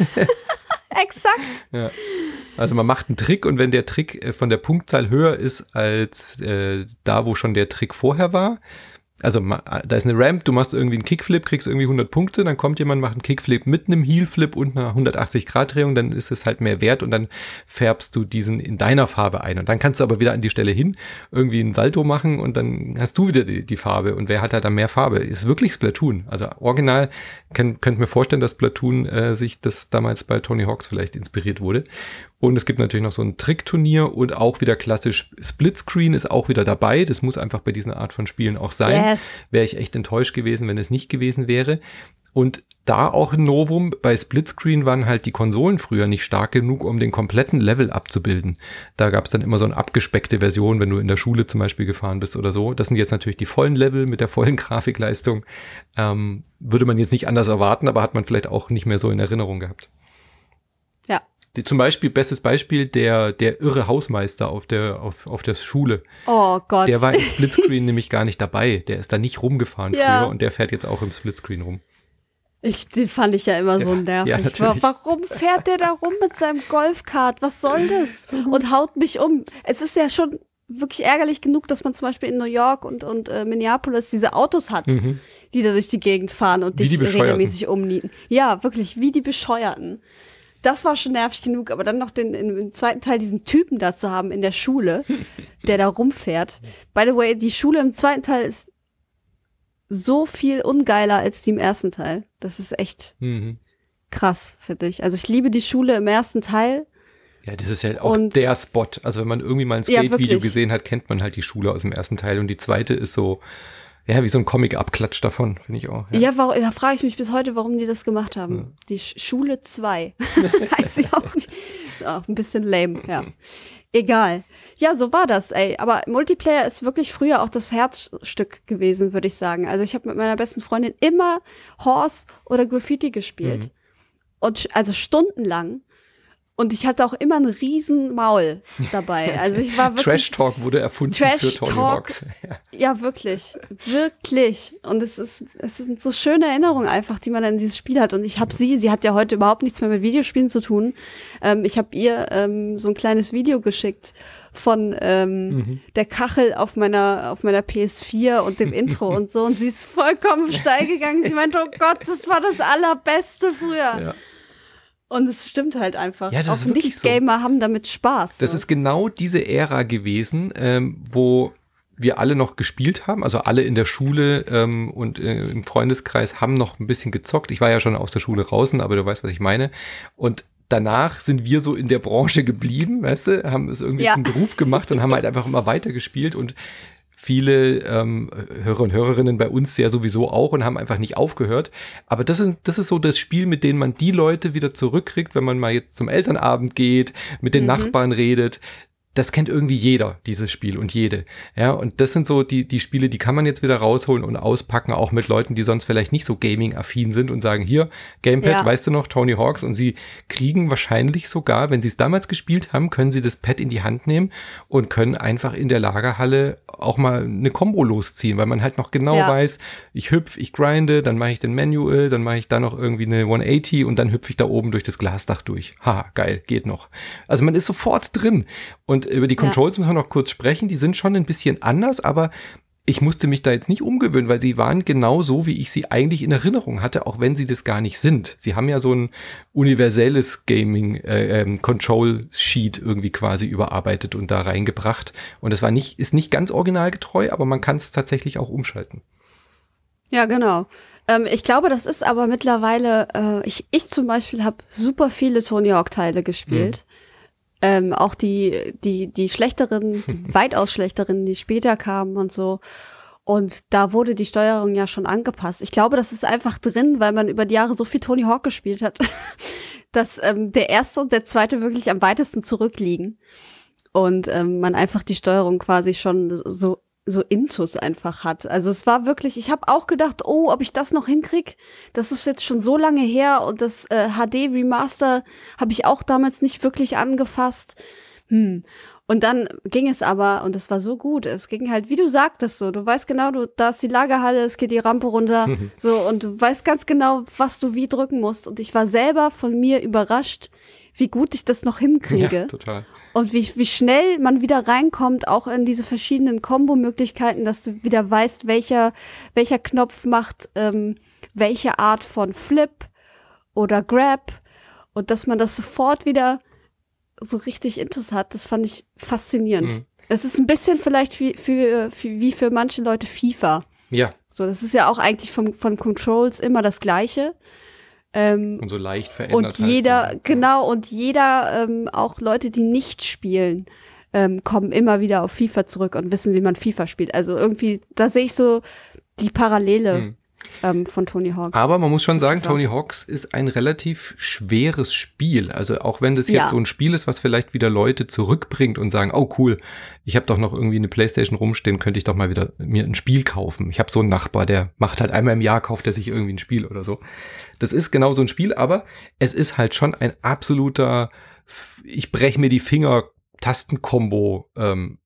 exakt. Ja. Also man macht einen Trick und wenn der Trick äh, von der Punktzahl höher ist als äh, da, wo schon der Trick vorher war, also da ist eine Ramp, du machst irgendwie einen Kickflip, kriegst irgendwie hundert Punkte, dann kommt jemand, macht einen Kickflip mit einem Heelflip und einer hundertachtzig Grad Drehung, dann ist es halt mehr wert und dann färbst du diesen in deiner Farbe ein. Und dann kannst du aber wieder an die Stelle hin irgendwie einen Salto machen und dann hast du wieder die, die Farbe. Und wer hat halt dann mehr Farbe? Ist wirklich Splatoon. Also original, kann, könnt mir vorstellen, dass Splatoon äh, sich das damals bei Tony Hawks vielleicht inspiriert wurde. Und es gibt natürlich noch so ein Trickturnier und auch wieder klassisch Splitscreen ist auch wieder dabei. Das muss einfach bei dieser Art von Spielen auch sein. Yes. Wäre ich echt enttäuscht gewesen, wenn es nicht gewesen wäre. Und da auch ein Novum, bei Splitscreen waren halt die Konsolen früher nicht stark genug, um den kompletten Level abzubilden. Da gab es dann immer so eine abgespeckte Version, wenn du in der Schule zum Beispiel gefahren bist oder so. Das sind jetzt natürlich die vollen Level mit der vollen Grafikleistung. Ähm, würde man jetzt nicht anders erwarten, aber hat man vielleicht auch nicht mehr so in Erinnerung gehabt. Ja. Die, zum Beispiel, bestes Beispiel, der, der irre Hausmeister auf der, auf, auf der Schule. Oh Gott. Der war im Splitscreen nämlich gar nicht dabei. Der ist da nicht rumgefahren Ja. früher und der fährt jetzt auch im Splitscreen rum. Ich, den fand ich ja immer so nervig. Ja, natürlich. Warum fährt der da rum mit seinem Golfkart? Was soll das? Und haut mich um. Es ist ja schon wirklich ärgerlich genug, dass man zum Beispiel in New York und, und äh, Minneapolis diese Autos hat, mhm. die da durch die Gegend fahren und wie dich regelmäßig umnieten. Ja, wirklich, wie die Bescheuerten. Das war schon nervig genug, aber dann noch den, im zweiten Teil diesen Typen da zu haben in der Schule, der da rumfährt. By the way, die Schule im zweiten Teil ist so viel ungeiler als die im ersten Teil. Das ist echt mhm. krass, finde ich. Also ich liebe die Schule im ersten Teil. Ja, das ist ja auch und, der Spot. Also wenn man irgendwie mal ein Skate-Video ja, gesehen hat, kennt man halt die Schule aus dem ersten Teil. Und die zweite ist so, ja, wie so ein Comic-Abklatsch davon, finde ich auch. Ja, ja warum, da frage ich mich bis heute, warum die das gemacht haben. Ja. Die Sch- Schule zwei heißt sie auch. Die, auch ein bisschen lame, ja. Egal. Ja, so war das, ey. Aber Multiplayer ist wirklich früher auch das Herzstück gewesen, würde ich sagen. Also ich habe mit meiner besten Freundin immer Horse oder Graffiti gespielt. Mhm. Und also stundenlang. Und ich hatte auch immer einen riesen Maul dabei. Also ich war wirklich Trash Talk wurde erfunden Trash für Tony Talk, Hawks. Ja. ja, wirklich. Wirklich. Und es ist, es sind so schöne Erinnerungen einfach, die man an dieses Spiel hat. Und ich habe sie, sie hat ja heute überhaupt nichts mehr mit Videospielen zu tun. Ähm, ich habe ihr ähm, so ein kleines Video geschickt von ähm, mhm. der Kachel auf meiner auf meiner P S vier und dem Intro und so. Und sie ist vollkommen steil gegangen. Sie meinte, oh Gott, das war das Allerbeste früher. Ja. Und es stimmt halt einfach. Ja, das auch ist wirklich Nicht-Gamer so. haben damit Spaß. Das so. ist genau diese Ära gewesen, ähm, wo wir alle noch gespielt haben. Also alle in der Schule ähm, und äh, im Freundeskreis haben noch ein bisschen gezockt. Ich war ja schon aus der Schule draußen, aber du weißt, was ich meine. Und danach sind wir so in der Branche geblieben, weißt du, haben es irgendwie ja. zum Beruf gemacht und haben halt einfach immer weiter gespielt und viele ähm, Hörer und Hörerinnen bei uns ja sowieso auch und haben einfach nicht aufgehört. Aber das ist, das ist so das Spiel, mit dem man die Leute wieder zurückkriegt, wenn man mal jetzt zum Elternabend geht, mit den mhm. Nachbarn redet. Das kennt irgendwie jeder, dieses Spiel und jede. Ja, und das sind so die, die Spiele, die kann man jetzt wieder rausholen und auspacken, auch mit Leuten, die sonst vielleicht nicht so Gaming-affin sind und sagen, hier, Gamepad, ja. weißt du noch, Tony Hawks, und sie kriegen wahrscheinlich sogar, wenn sie es damals gespielt haben, können sie das Pad in die Hand nehmen und können einfach in der Lagerhalle auch mal eine Combo losziehen, weil man halt noch genau ja. weiß, ich hüpf, ich grinde, dann mache ich den Manual, dann mache ich da noch irgendwie eine hundertachtzig und dann hüpfe ich da oben durch das Glasdach durch. Ha, geil, geht noch. Also man ist sofort drin. Und über die Controls ja. müssen wir noch kurz sprechen. Die sind schon ein bisschen anders, aber ich musste mich da jetzt nicht umgewöhnen, weil sie waren genau so, wie ich sie eigentlich in Erinnerung hatte, auch wenn sie das gar nicht sind. Sie haben ja so ein universelles Gaming-Control-Sheet äh, ähm, irgendwie quasi überarbeitet und da reingebracht. Und das war nicht, ist nicht ganz originalgetreu, aber man kann es tatsächlich auch umschalten. Ja, genau. Ähm, ich glaube, das ist aber mittlerweile, äh, ich, ich zum Beispiel habe super viele Tony Hawk-Teile gespielt. Mhm. Ähm, auch die, die, die schlechteren, weitaus schlechteren, die später kamen und so. Und da wurde die Steuerung ja schon angepasst. Ich glaube, das ist einfach drin, weil man über die Jahre so viel Tony Hawk gespielt hat, dass ähm, der erste und der zweite wirklich am weitesten zurückliegen. Und ähm, man einfach die Steuerung quasi schon so so Intus einfach hat. Also es war wirklich, ich habe auch gedacht, oh, ob ich das noch hinkrieg. Das ist jetzt schon so lange her und das äh, H D Remaster habe ich auch damals nicht wirklich angefasst. Hm. Und dann ging es aber, und das war so gut, es ging halt, wie du sagtest so, du weißt genau, du, da ist die Lagerhalle, es geht die Rampe runter, mhm. so, und du weißt ganz genau, was du wie drücken musst. Und ich war selber von mir überrascht, wie gut ich das noch hinkriege. Ja, total. Und wie, wie schnell man wieder reinkommt, auch in diese verschiedenen Kombo-Möglichkeiten, dass du wieder weißt, welcher, welcher Knopf macht ähm, welche Art von Flip oder Grab, und dass man das sofort wieder so richtig Intus hat, das fand ich faszinierend. Mhm. Es ist ein bisschen vielleicht wie für, für, wie für manche Leute FIFA. Ja. So, das ist ja auch eigentlich vom, von Controls immer das Gleiche. Ähm, und so leicht verändert. Und jeder, halt. genau, und jeder, ähm, auch Leute, die nicht spielen, ähm, kommen immer wieder auf FIFA zurück und wissen, wie man FIFA spielt. Also irgendwie, da sehe ich so die Parallele hm. ähm, von Tony Hawk. Aber man muss schon sagen, FIFA. Tony Hawks ist ein relativ schweres Spiel. Also auch wenn das jetzt ja. so ein Spiel ist, was vielleicht wieder Leute zurückbringt und sagen, oh cool, ich habe doch noch irgendwie eine Playstation rumstehen, könnte ich doch mal wieder mir ein Spiel kaufen. Ich habe so einen Nachbar, der macht halt einmal im Jahr, kauft er sich irgendwie ein Spiel oder so. Das ist genau so ein Spiel, aber es ist halt schon ein absoluter ich breche mir die Finger Tastenkombo ähm,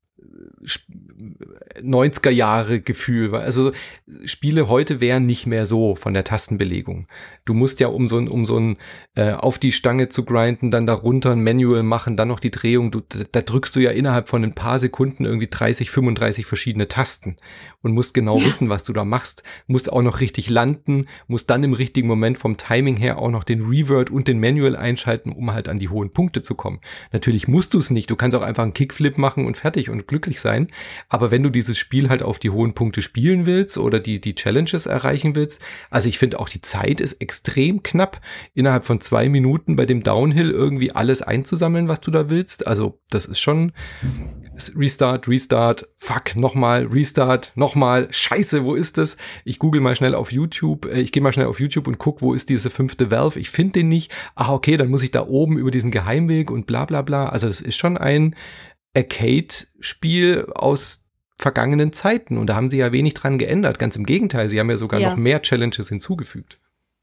neunziger Jahre Gefühl. Also Spiele heute wären nicht mehr so von der Tastenbelegung. Du musst ja, um so ein, um so ein äh, auf die Stange zu grinden, dann darunter ein Manual machen, dann noch die Drehung. Du, da drückst du ja innerhalb von ein paar Sekunden irgendwie dreißig, fünfunddreißig verschiedene Tasten und musst genau ja. wissen, was du da machst. Musst auch noch richtig landen, musst dann im richtigen Moment vom Timing her auch noch den Revert und den Manual einschalten, um halt an die hohen Punkte zu kommen. Natürlich musst du es nicht. Du kannst auch einfach einen Kickflip machen und fertig und glücklich sein. Aber wenn du dieses Spiel halt auf die hohen Punkte spielen willst oder die, die Challenges erreichen willst, also ich finde auch die Zeit ist extrem knapp, innerhalb von zwei Minuten bei dem Downhill irgendwie alles einzusammeln, was du da willst. Also das ist schon Restart, Restart, fuck, nochmal, Restart, nochmal, scheiße, wo ist das? Ich google mal schnell auf YouTube, ich gehe mal schnell auf YouTube und guck, wo ist diese fünfte Valve? Ich finde den nicht. Ach okay, dann muss ich da oben über diesen Geheimweg und bla bla bla. Also das ist schon ein Arcade-Spiel aus vergangenen Zeiten und da haben sie ja wenig dran geändert. Ganz im Gegenteil, sie haben ja sogar ja. noch mehr Challenges hinzugefügt.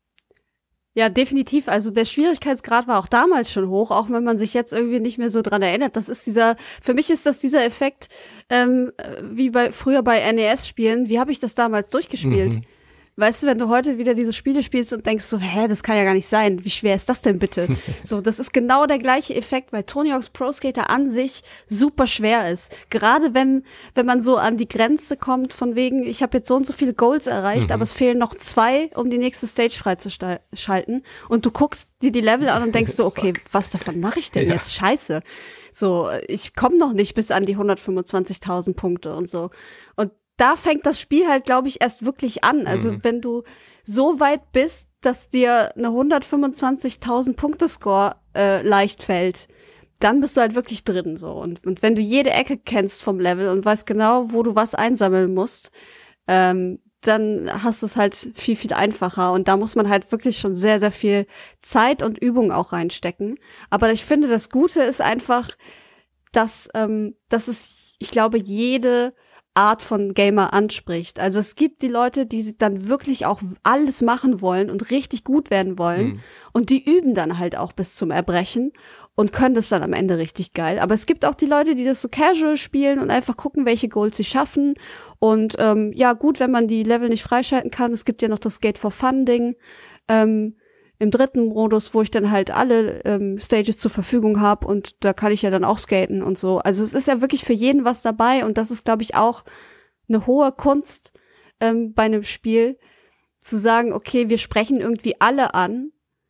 Ja, definitiv. Also der Schwierigkeitsgrad war auch damals schon hoch, auch wenn man sich jetzt irgendwie nicht mehr so dran erinnert. Das ist dieser, für mich ist das dieser Effekt, ähm, wie bei früher bei N E S-Spielen. Wie habe ich das damals durchgespielt? Mhm. Weißt du, wenn du heute wieder diese Spiele spielst und denkst so, hä, das kann ja gar nicht sein. Wie schwer ist das denn bitte? So, das ist genau der gleiche Effekt, weil Tony Hawk's Pro Skater an sich super schwer ist. Gerade wenn wenn man so an die Grenze kommt von wegen, ich habe jetzt so und so viele Goals erreicht, mhm. aber es fehlen noch zwei, um die nächste Stage freizuschalten. Und du guckst dir die Level an und denkst so, okay, was davon mache ich denn ja. jetzt? Scheiße. So, ich komme noch nicht bis an die hundertfünfundzwanzigtausend Punkte und so. Und da fängt das Spiel halt, glaube ich, erst wirklich an. Also mhm. wenn du so weit bist, dass dir eine hundertfünfundzwanzigtausend Punkte Score äh, leicht fällt, dann bist du halt wirklich drin so. Und, und wenn du jede Ecke kennst vom Level und weißt genau, wo du was einsammeln musst, ähm, dann hast du es halt viel, viel einfacher. Und da muss man halt wirklich schon sehr, sehr viel Zeit und Übung auch reinstecken. Aber ich finde, das Gute ist einfach, dass, ähm, dass es, ich glaube, jede Art von Gamer anspricht. Also es gibt die Leute, die dann wirklich auch alles machen wollen und richtig gut werden wollen mhm. und die üben dann halt auch bis zum Erbrechen und können das dann am Ende richtig geil. Aber es gibt auch die Leute, die das so casual spielen und einfach gucken, welche Goals sie schaffen und ähm, ja gut, wenn man die Level nicht freischalten kann, es gibt ja noch das Skate for Fun Ding, ähm, im dritten Modus, wo ich dann halt alle ähm, Stages zur Verfügung habe und da kann ich ja dann auch skaten und so. Also es ist ja wirklich für jeden was dabei und das ist, glaube ich, auch eine hohe Kunst ähm, bei einem Spiel, zu sagen, okay, wir sprechen irgendwie alle an,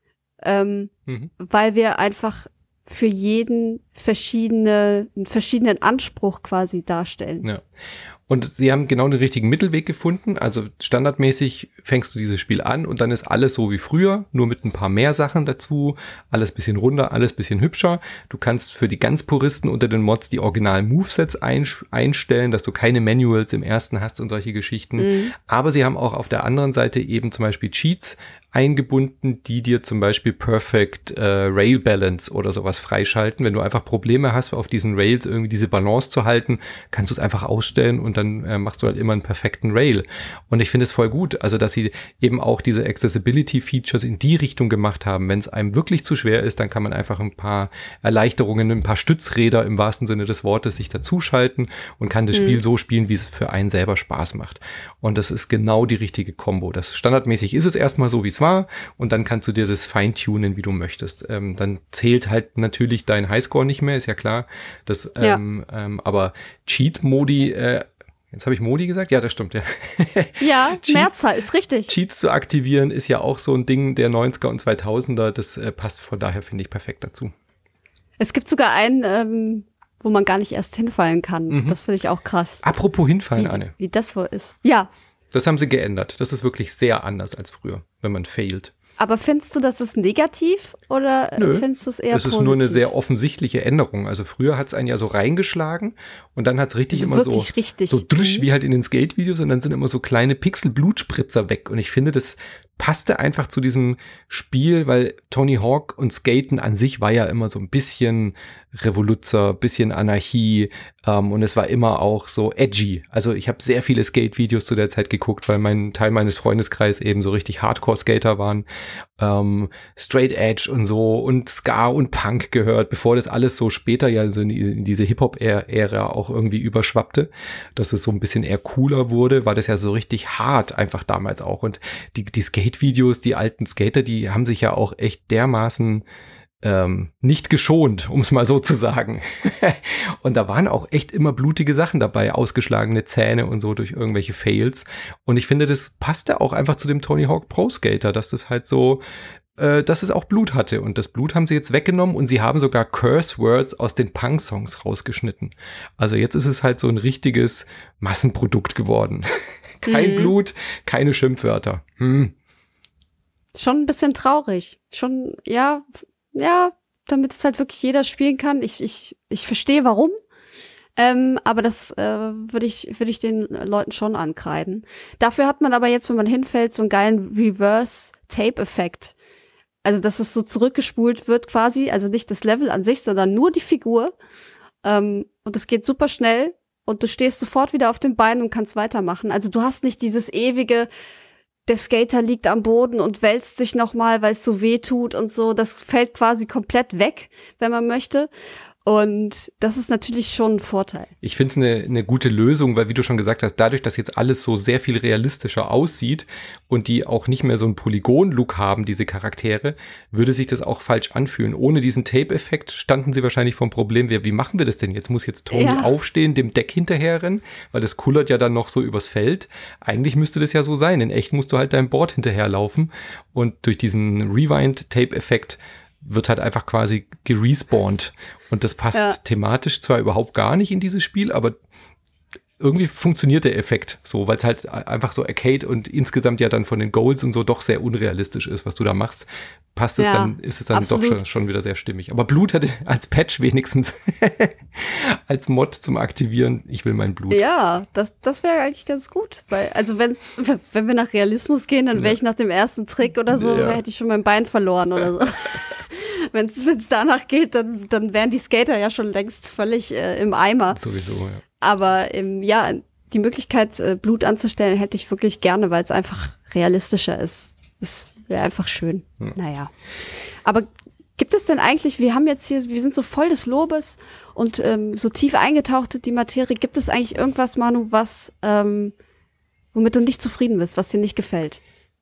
ähm, mhm. weil wir einfach für jeden verschiedene, einen verschiedenen Anspruch quasi darstellen. Ja. Und sie haben genau den richtigen Mittelweg gefunden. Also standardmäßig fängst du dieses Spiel an und dann ist alles so wie früher, nur mit ein paar mehr Sachen dazu. Alles bisschen runder, alles bisschen hübscher. Du kannst für die ganz Puristen unter den Mods die originalen Movesets ein, einstellen, dass du keine Manuals im ersten hast und solche Geschichten. Mhm. Aber sie haben auch auf der anderen Seite eben zum Beispiel Cheats eingebunden, die dir zum Beispiel Perfect äh, Rail Balance oder sowas freischalten. Wenn du einfach Probleme hast, auf diesen Rails irgendwie diese Balance zu halten, kannst du es einfach ausstellen und dann äh, machst du halt immer einen perfekten Rail. Und ich finde es voll gut, also dass sie eben auch diese Accessibility-Features in die Richtung gemacht haben. Wenn es einem wirklich zu schwer ist, dann kann man einfach ein paar Erleichterungen, ein paar Stützräder im wahrsten Sinne des Wortes sich dazuschalten und kann das mhm. Spiel so spielen, wie es für einen selber Spaß macht. Und das ist genau die richtige Kombo. Das standardmäßig ist es erstmal so, wie es war. Und dann kannst du dir das feintunen, wie du möchtest. Ähm, dann zählt halt natürlich dein Highscore nicht mehr, ist ja klar. Das, ähm, ja. ähm, aber Cheat-Modi, äh, jetzt habe ich Modi gesagt? Ja, das stimmt, ja. Ja, Mehrzahl ist richtig. Cheats zu aktivieren ist ja auch so ein Ding der neunziger und zweitausender. Das äh, passt von daher, finde ich, perfekt dazu. Es gibt sogar einen, ähm, wo man gar nicht erst hinfallen kann. Mhm. Das finde ich auch krass. Apropos hinfallen, wie, Anne. Wie das wohl ist. Ja. Das haben sie geändert. Das ist wirklich sehr anders als früher, wenn man failt. Aber findest du, das ist negativ oder Nö, findest du es eher positiv? Es ist nur eine sehr offensichtliche Änderung. Also früher hat es einen ja so reingeschlagen und dann hat es richtig also immer so, richtig. so drisch, wie halt in den Skate-Videos und dann sind immer so kleine Pixel-Blutspritzer weg. Und ich finde, das passte einfach zu diesem Spiel, weil Tony Hawk und Skaten an sich war ja immer so ein bisschen Revoluzer, bisschen Anarchie ähm, und es war immer auch so edgy. Also ich habe sehr viele Skate-Videos zu der Zeit geguckt, weil mein Teil meines Freundeskreises eben so richtig Hardcore-Skater waren ähm, Straight Edge und so und Ska und Punk gehört, bevor das alles so später ja so in, in diese Hip-Hop-Ära auch irgendwie überschwappte, dass es so ein bisschen eher cooler wurde, war das ja so richtig hart einfach damals auch. Und die, die Skate-Videos, die alten Skater, die haben sich ja auch echt dermaßen Ähm, nicht geschont, um es mal so zu sagen. Und da waren auch echt immer blutige Sachen dabei, ausgeschlagene Zähne und so durch irgendwelche Fails. Und ich finde, das passte auch einfach zu dem Tony Hawk Pro Skater, dass das halt so, äh, dass es auch Blut hatte. Und das Blut haben sie jetzt weggenommen und sie haben sogar Curse Words aus den Punk-Songs rausgeschnitten. Also jetzt ist es halt so ein richtiges Massenprodukt geworden. Kein mhm. Blut, keine Schimpfwörter. Hm. Schon ein bisschen traurig. Schon, ja, Ja, damit es halt wirklich jeder spielen kann. Ich, ich, ich verstehe, warum. Ähm, aber das äh, würde ich, würde ich den Leuten schon ankreiden. Dafür hat man aber jetzt, wenn man hinfällt, so einen geilen Reverse-Tape-Effekt. Also, dass es so zurückgespult wird quasi. Also nicht das Level an sich, sondern nur die Figur. Ähm, und das geht super schnell. Und du stehst sofort wieder auf den Beinen und kannst weitermachen. Also du hast nicht dieses ewige, der Skater liegt am Boden und wälzt sich nochmal, weil es so weh tut und so. Das fällt quasi komplett weg, wenn man möchte. Und das ist natürlich schon ein Vorteil. Ich finde es eine eine gute Lösung, weil wie du schon gesagt hast, dadurch, dass jetzt alles so sehr viel realistischer aussieht und die auch nicht mehr so einen Polygon-Look haben, diese Charaktere, würde sich das auch falsch anfühlen. Ohne diesen Tape-Effekt standen sie wahrscheinlich vor dem Problem, wie, wie machen wir das denn jetzt? Muss jetzt Tony ja. aufstehen, dem Deck hinterherrennen, weil das kullert ja dann noch so übers Feld. Eigentlich müsste das ja so sein. In echt musst du halt deinem Board hinterherlaufen und durch diesen Rewind-Tape-Effekt wird halt einfach quasi gerespawnt. Und das passt ja. thematisch zwar überhaupt gar nicht in dieses Spiel, aber irgendwie funktioniert der Effekt so, weil es halt einfach so Arcade und insgesamt ja dann von den Goals und so doch sehr unrealistisch ist, was du da machst. Passt es ja, dann, ist es dann absolut. doch schon, schon wieder sehr stimmig. Aber Blut hätte als Patch wenigstens als Mod zum Aktivieren, ich will mein Blut. Ja, das, das wäre eigentlich ganz gut. Weil, also wenn's, wenn wir nach Realismus gehen, dann wäre ich nach dem ersten Trick oder so, ja. hätte ich schon mein Bein verloren oder so. Wenn es danach geht, dann, dann wären die Skater ja schon längst völlig äh, im Eimer. Sowieso, ja. Aber ähm, ja, die Möglichkeit, äh, Blut anzustellen, hätte ich wirklich gerne, weil es einfach realistischer ist. Es wäre einfach schön. Hm. Naja. Aber gibt es denn eigentlich, wir haben jetzt hier, wir sind so voll des Lobes und ähm, so tief eingetaucht in die Materie, gibt es eigentlich irgendwas, Manu, was, ähm, womit du nicht zufrieden bist, was dir nicht gefällt?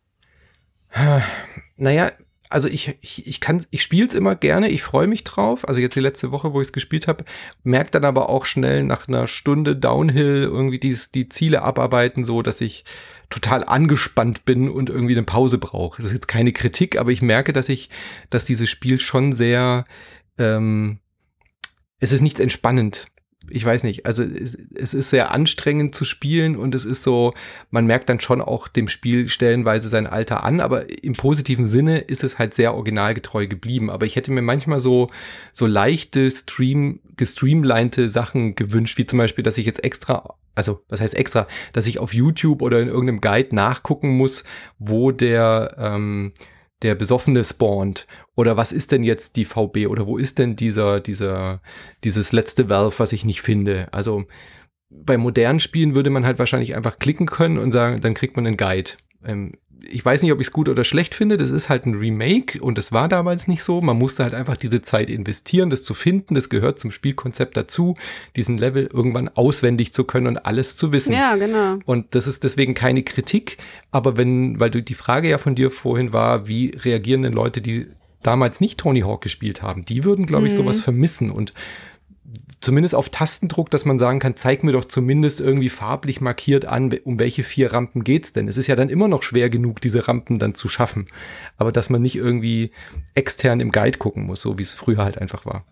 Naja, also ich, ich, ich kann, ich spiele es immer gerne, ich freue mich drauf. Also jetzt die letzte Woche, wo ich es gespielt habe, merke dann aber auch schnell nach einer Stunde Downhill irgendwie dies, die Ziele abarbeiten, so dass ich total angespannt bin und irgendwie eine Pause brauche. Das ist jetzt keine Kritik, aber ich merke, dass ich, dass dieses Spiel schon sehr, ähm, es ist nicht entspannend. Ich weiß nicht, also es, es ist sehr anstrengend zu spielen und es ist so, man merkt dann schon auch dem Spiel stellenweise sein Alter an, aber im positiven Sinne ist es halt sehr originalgetreu geblieben. Aber ich hätte mir manchmal so, so leichte Stream, gestreamlinete Sachen gewünscht, wie zum Beispiel, dass ich jetzt extra, also was heißt extra, dass ich auf YouTube oder in irgendeinem Guide nachgucken muss, wo der, ähm, der Besoffene spawnt. Oder was ist denn jetzt die V B? Oder wo ist denn dieser, dieser, dieses letzte Valve, was ich nicht finde? Also bei modernen Spielen würde man halt wahrscheinlich einfach klicken können und sagen, dann kriegt man einen Guide. Ähm, ich weiß nicht, ob ich es gut oder schlecht finde. Das ist halt ein Remake und das war damals nicht so. Man musste halt einfach diese Zeit investieren, das zu finden. Das gehört zum Spielkonzept dazu, diesen Level irgendwann auswendig zu können und alles zu wissen. Ja, genau. Und das ist deswegen keine Kritik. Aber wenn, weil du die Frage ja von dir vorhin war, wie reagieren denn Leute, die damals nicht Tony Hawk gespielt haben, die würden, glaube ich, mhm. sowas vermissen und zumindest auf Tastendruck, dass man sagen kann, zeig mir doch zumindest irgendwie farblich markiert an, um welche vier Rampen geht's denn. Es ist ja dann immer noch schwer genug, diese Rampen dann zu schaffen, aber dass man nicht irgendwie extern im Guide gucken muss, so wie es früher halt einfach war.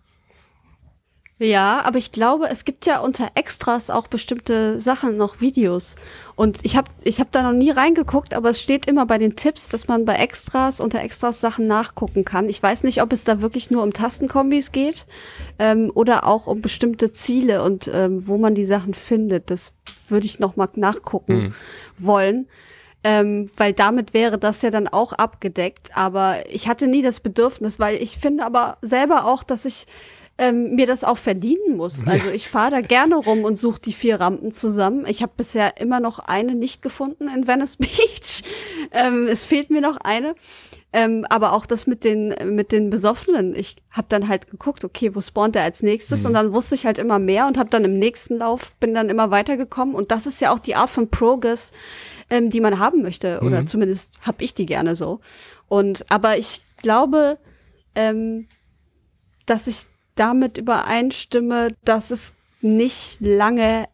Ja, aber ich glaube, es gibt ja unter Extras auch bestimmte Sachen, noch Videos. Und ich habe ich hab da noch nie reingeguckt, aber es steht immer bei den Tipps, dass man bei Extras, unter Extras Sachen nachgucken kann. Ich weiß nicht, ob es da wirklich nur um Tastenkombis geht ähm, oder auch um bestimmte Ziele und ähm, wo man die Sachen findet. Das würde ich noch mal nachgucken mhm. wollen. Ähm, weil damit wäre das ja dann auch abgedeckt. Aber ich hatte nie das Bedürfnis, weil ich finde aber selber auch, dass ich ähm, mir das auch verdienen muss. Also ich fahre da gerne rum und suche die vier Rampen zusammen. Ich habe bisher immer noch eine nicht gefunden in Venice Beach. ähm, es fehlt mir noch eine. Ähm, aber auch das mit den mit den Besoffenen. Ich habe dann halt geguckt, okay, wo spawnt der als nächstes? Mhm. Und dann wusste ich halt immer mehr und habe dann im nächsten Lauf, bin dann immer weitergekommen. Und das ist ja auch die Art von Progress, ähm, die man haben möchte. Mhm. Oder zumindest habe ich die gerne so. Und aber ich glaube, ähm, dass ich damit übereinstimme, dass es nicht lange,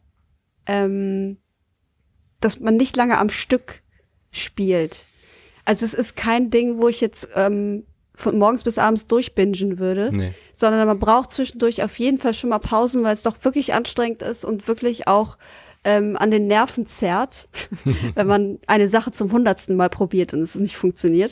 ähm, dass man nicht lange am Stück spielt. Also es ist kein Ding, wo ich jetzt ähm, von morgens bis abends durchbingen würde, nee. Sondern man braucht zwischendurch auf jeden Fall schon mal Pausen, weil es doch wirklich anstrengend ist und wirklich auch ähm, an den Nerven zerrt, wenn man eine Sache zum hundertsten Mal probiert und es nicht funktioniert.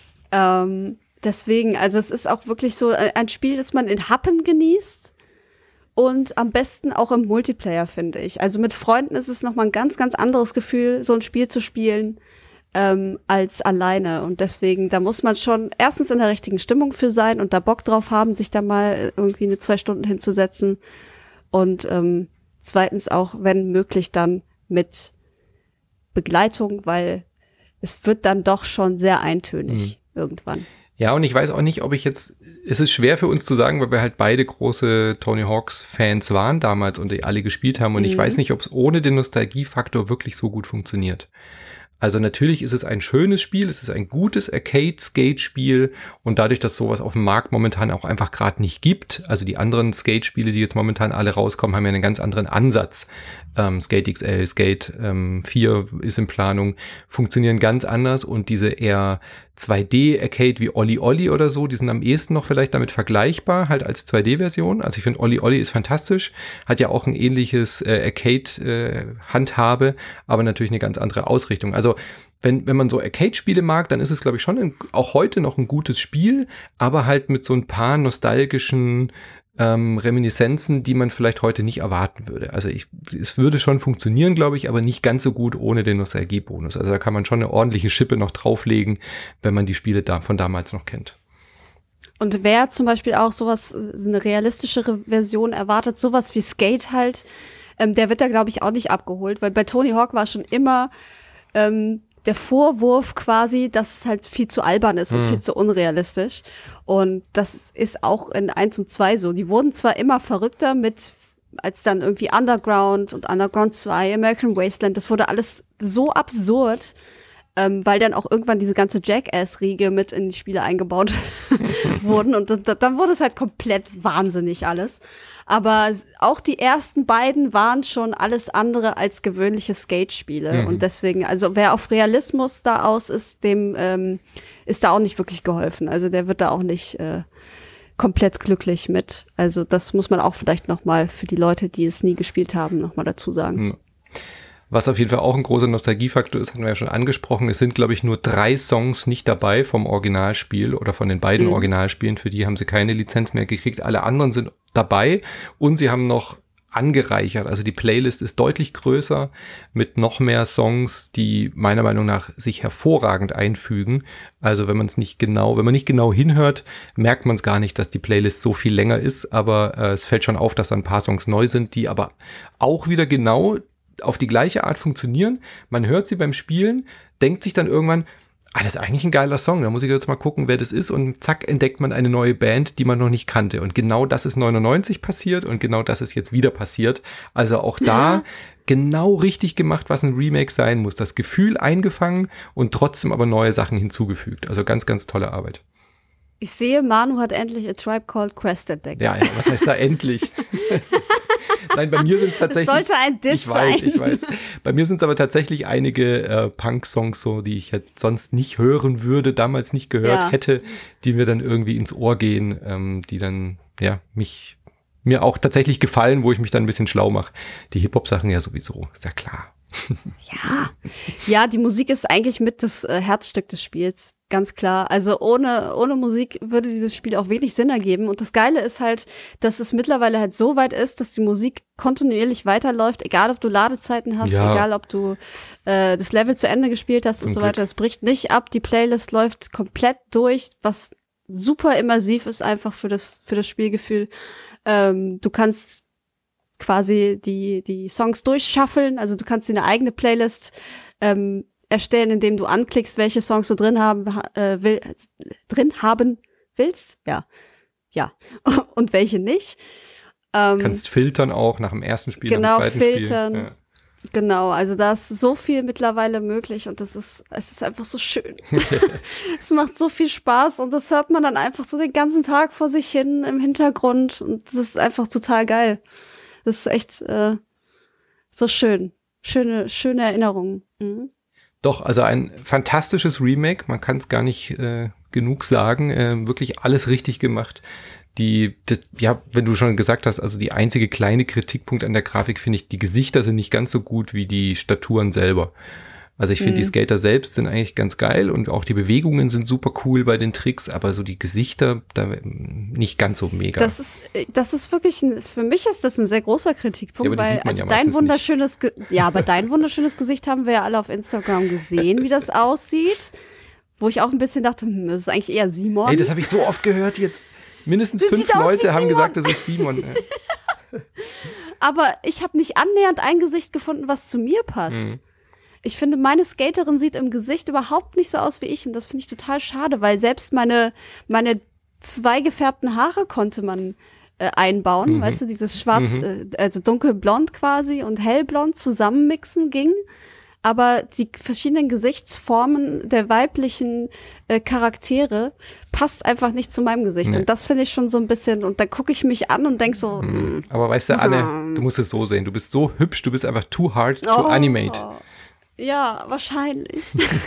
Ähm, deswegen, also es ist auch wirklich so ein Spiel, das man in Happen genießt und am besten auch im Multiplayer, finde ich. Also mit Freunden ist es nochmal ein ganz, ganz anderes Gefühl, so ein Spiel zu spielen, Ähm, als alleine. Und deswegen, da muss man schon erstens in der richtigen Stimmung für sein und da Bock drauf haben, sich da mal irgendwie eine zwei Stunden hinzusetzen. Und ähm, zweitens auch, wenn möglich, dann mit Begleitung, weil es wird dann doch schon sehr eintönig mhm. irgendwann. Ja, und ich weiß auch nicht, ob ich jetzt, es ist schwer für uns zu sagen, weil wir halt beide große Tony Hawks Fans waren damals und die alle gespielt haben. Und mhm. ich weiß nicht, ob es ohne den Nostalgiefaktor wirklich so gut funktioniert. Also natürlich ist es ein schönes Spiel, es ist ein gutes Arcade-Skate-Spiel und dadurch, dass sowas auf dem Markt momentan auch einfach gerade nicht gibt, also die anderen Skate-Spiele, die jetzt momentan alle rauskommen, haben ja einen ganz anderen Ansatz. Ähm, Skate X L, Skate ähm, vier ist in Planung, funktionieren ganz anders und diese eher zwei D-Arcade wie Olli Olli oder so, die sind am ehesten noch vielleicht damit vergleichbar, halt als zwei D-Version. Also ich finde, Olli Olli ist fantastisch, hat ja auch ein ähnliches äh, Arcade-Handhabe, äh, aber natürlich eine ganz andere Ausrichtung. Also wenn wenn man so Arcade-Spiele mag, dann ist es, glaube ich, schon ein, auch heute noch ein gutes Spiel, aber halt mit so ein paar nostalgischen ähm, Reminiszenzen, die man vielleicht heute nicht erwarten würde. Also ich, es würde schon funktionieren, glaube ich, aber nicht ganz so gut ohne den Nostalgie-Bonus. Also da kann man schon eine ordentliche Schippe noch drauflegen, wenn man die Spiele da von damals noch kennt. Und wer zum Beispiel auch sowas, eine realistischere Version erwartet, sowas wie Skate halt, ähm, der wird da, glaube ich, auch nicht abgeholt, weil bei Tony Hawk war schon immer ähm, der Vorwurf quasi, dass es halt viel zu albern ist und mhm. viel zu unrealistisch. Und das ist auch in eins und zwei so. Die wurden zwar immer verrückter mit, als dann irgendwie Underground und Underground zwei, American Wasteland, das wurde alles so absurd, ähm, weil dann auch irgendwann diese ganze Jackass-Riege mit in die Spiele eingebaut wurden. Und dann, dann wurde es halt komplett wahnsinnig alles. Aber auch die ersten beiden waren schon alles andere als gewöhnliche Skate-Spiele. Mhm. Und deswegen, also wer auf Realismus da aus ist, dem ähm, ist da auch nicht wirklich geholfen. Also der wird da auch nicht äh, komplett glücklich mit. Also das muss man auch vielleicht noch mal für die Leute, die es nie gespielt haben, noch mal dazu sagen. Mhm. Was auf jeden Fall auch ein großer Nostalgiefaktor ist, hatten wir ja schon angesprochen. Es sind, glaube ich, nur drei Songs nicht dabei vom Originalspiel oder von den beiden mhm. Originalspielen. Für die haben sie keine Lizenz mehr gekriegt. Alle anderen sind dabei und sie haben noch angereichert. Also die Playlist ist deutlich größer mit noch mehr Songs, die meiner Meinung nach sich hervorragend einfügen. Also wenn man es nicht genau, wenn man nicht genau hinhört, merkt man es gar nicht, dass die Playlist so viel länger ist. Aber äh, es fällt schon auf, dass da ein paar Songs neu sind, die aber auch wieder genau auf die gleiche Art funktionieren. Man hört sie beim Spielen, denkt sich dann irgendwann, ah, das ist eigentlich ein geiler Song, da muss ich jetzt mal gucken, wer das ist und zack, entdeckt man eine neue Band, die man noch nicht kannte. Und genau das ist neunundneunzig passiert und genau das ist jetzt wieder passiert. Also auch da genau richtig gemacht, was ein Remake sein muss. Das Gefühl eingefangen und trotzdem aber neue Sachen hinzugefügt. Also ganz, ganz tolle Arbeit. Ich sehe, Manu hat endlich A Tribe Called Quest entdeckt. Ja, ja, was heißt da endlich? Nein, bei mir sind es tatsächlich. Das sollte ein Diss ich weiß, sein. Ich weiß. Bei mir sind es aber tatsächlich einige äh, Punk-Songs, so, die ich halt sonst nicht hören würde, damals nicht gehört ja. hätte, die mir dann irgendwie ins Ohr gehen, ähm, die dann, ja, mich, mir auch tatsächlich gefallen, wo ich mich dann ein bisschen schlau mache. Die Hip-Hop-Sachen ja sowieso, ist ja klar. Ja, ja, die Musik ist eigentlich mit das äh, Herzstück des Spiels, ganz klar. Also ohne ohne Musik würde dieses Spiel auch wenig Sinn ergeben. Und das Geile ist halt, dass es mittlerweile halt so weit ist, dass die Musik kontinuierlich weiterläuft, egal ob du Ladezeiten hast, ja. egal ob du äh, das Level zu Ende gespielt hast Zum und so weiter. Es bricht nicht ab, die Playlist läuft komplett durch, was super immersiv ist einfach für das, für das Spielgefühl. Ähm, du kannst quasi die, die Songs durchschaffeln, also du kannst dir eine eigene Playlist ähm, erstellen, indem du anklickst, welche Songs du drin haben, äh, will, drin haben willst. Ja. Ja. Und welche nicht. Ähm, kannst filtern auch nach dem ersten Spiel, genau, nach dem zweiten filtern. Spiel. Ja. Genau, also da ist so viel mittlerweile möglich und das ist, es ist einfach so schön. Es macht so viel Spaß und das hört man dann einfach so den ganzen Tag vor sich hin im Hintergrund und das ist einfach total geil. Das ist echt äh, so schön. Schöne, schöne Erinnerungen. Mhm. Doch, also ein fantastisches Remake, man kann es gar nicht äh, genug sagen, äh, wirklich alles richtig gemacht. Die, das, ja, wenn du schon gesagt hast, also die einzige kleine Kritikpunkt an der Grafik finde ich, die Gesichter sind nicht ganz so gut wie die Staturen selber. Also ich finde, mhm. die Skater selbst sind eigentlich ganz geil und auch die Bewegungen sind super cool bei den Tricks, aber so die Gesichter, da nicht ganz so mega. Das ist, das ist wirklich, ein, für mich ist das ein sehr großer Kritikpunkt, ja, weil also ja dein wunderschönes, Ge- ja, aber dein wunderschönes Gesicht haben wir ja alle auf Instagram gesehen, wie das aussieht, wo ich auch ein bisschen dachte, hm, das ist eigentlich eher Simon. Ey, das habe ich so oft gehört jetzt. Mindestens das fünf Leute haben gesagt, das ist Simon. Aber ich habe nicht annähernd ein Gesicht gefunden, was zu mir passt. Mhm. Ich finde, meine Skaterin sieht im Gesicht überhaupt nicht so aus wie ich und das finde ich total schade, weil selbst meine meine zwei gefärbten Haare konnte man äh, einbauen, mhm. weißt du, dieses schwarz, mhm. äh, also dunkelblond quasi und hellblond zusammenmixen ging. Aber die verschiedenen Gesichtsformen der weiblichen äh, Charaktere passt einfach nicht zu meinem Gesicht. Nee. Und das finde ich schon so ein bisschen, und da gucke ich mich an und denke so, mhm. Aber weißt du, Anne, mhm. du musst es so sehen, du bist so hübsch, du bist einfach too hard to oh. animate. Ja, wahrscheinlich.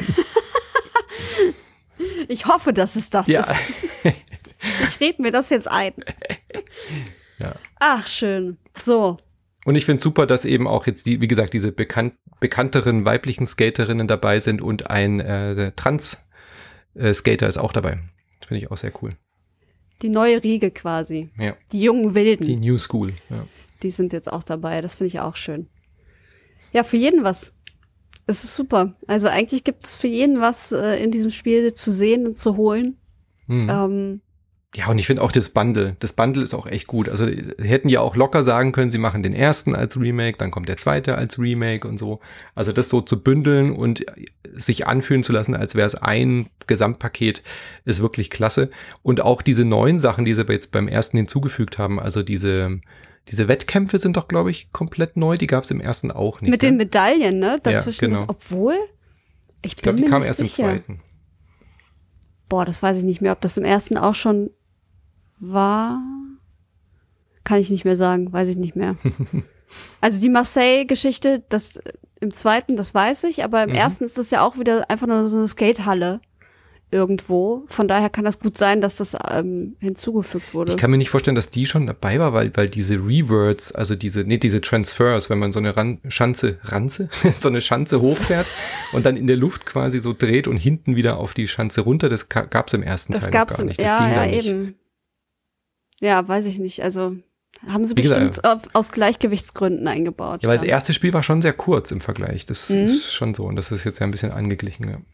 Ich hoffe, dass es das ja. ist. Ich rede mir das jetzt ein. Ja. Ach, schön. So. Und ich finde super, dass eben auch jetzt, die, wie gesagt, diese bekannt, bekannteren weiblichen Skaterinnen dabei sind und ein äh, Trans-Skater ist auch dabei. Das finde ich auch sehr cool. Die neue Riege quasi. Ja. Die jungen Wilden. Die New School. Ja. Die sind jetzt auch dabei. Das finde ich auch schön. Ja, für jeden was. Es ist super. Also eigentlich gibt es für jeden was äh, in diesem Spiel zu sehen und zu holen. Mhm. Ähm, Ja, und ich finde auch das Bundle, das Bundle ist auch echt gut. Also hätten ja auch locker sagen können, sie machen den ersten als Remake, dann kommt der zweite als Remake und so. Also das so zu bündeln und sich anfühlen zu lassen, als wäre es ein Gesamtpaket, ist wirklich klasse. Und auch diese neuen Sachen, die sie jetzt beim ersten hinzugefügt haben, also diese diese Wettkämpfe sind doch, glaube ich, komplett neu. Die gab es im ersten auch nicht. Mit ne? den Medaillen, ne? Dazwischen. Ja, genau. Das, obwohl, ich, ich glaube, bin die mir kamen nicht erst sicher. im zweiten. Boah, das weiß ich nicht mehr, ob das im ersten auch schon war. Kann ich nicht mehr sagen, weiß ich nicht mehr. Also die Marseille-Geschichte, das im zweiten, das weiß ich, aber im Mhm. ersten ist das ja auch wieder einfach nur so eine Skatehalle irgendwo. Von daher kann das gut sein, dass das ähm, hinzugefügt wurde. Ich kann mir nicht vorstellen, dass die schon dabei war, weil, weil diese Reverts, also diese, nee, diese Transfers, wenn man so eine Ran Schanze, Ranze, so eine Schanze hochfährt und dann in der Luft quasi so dreht und hinten wieder auf die Schanze runter, das gab es im ersten das Teil gab's noch gar im, nicht. Das ja, ging ja, da nicht. eben. Ja, weiß ich nicht. Also haben sie Wie bestimmt gesagt, auf, aus Gleichgewichtsgründen eingebaut. Ja, weil das dann. erste Spiel war schon sehr kurz im Vergleich. Das Mhm. ist schon so und das ist jetzt ja ein bisschen angeglichen. Ja.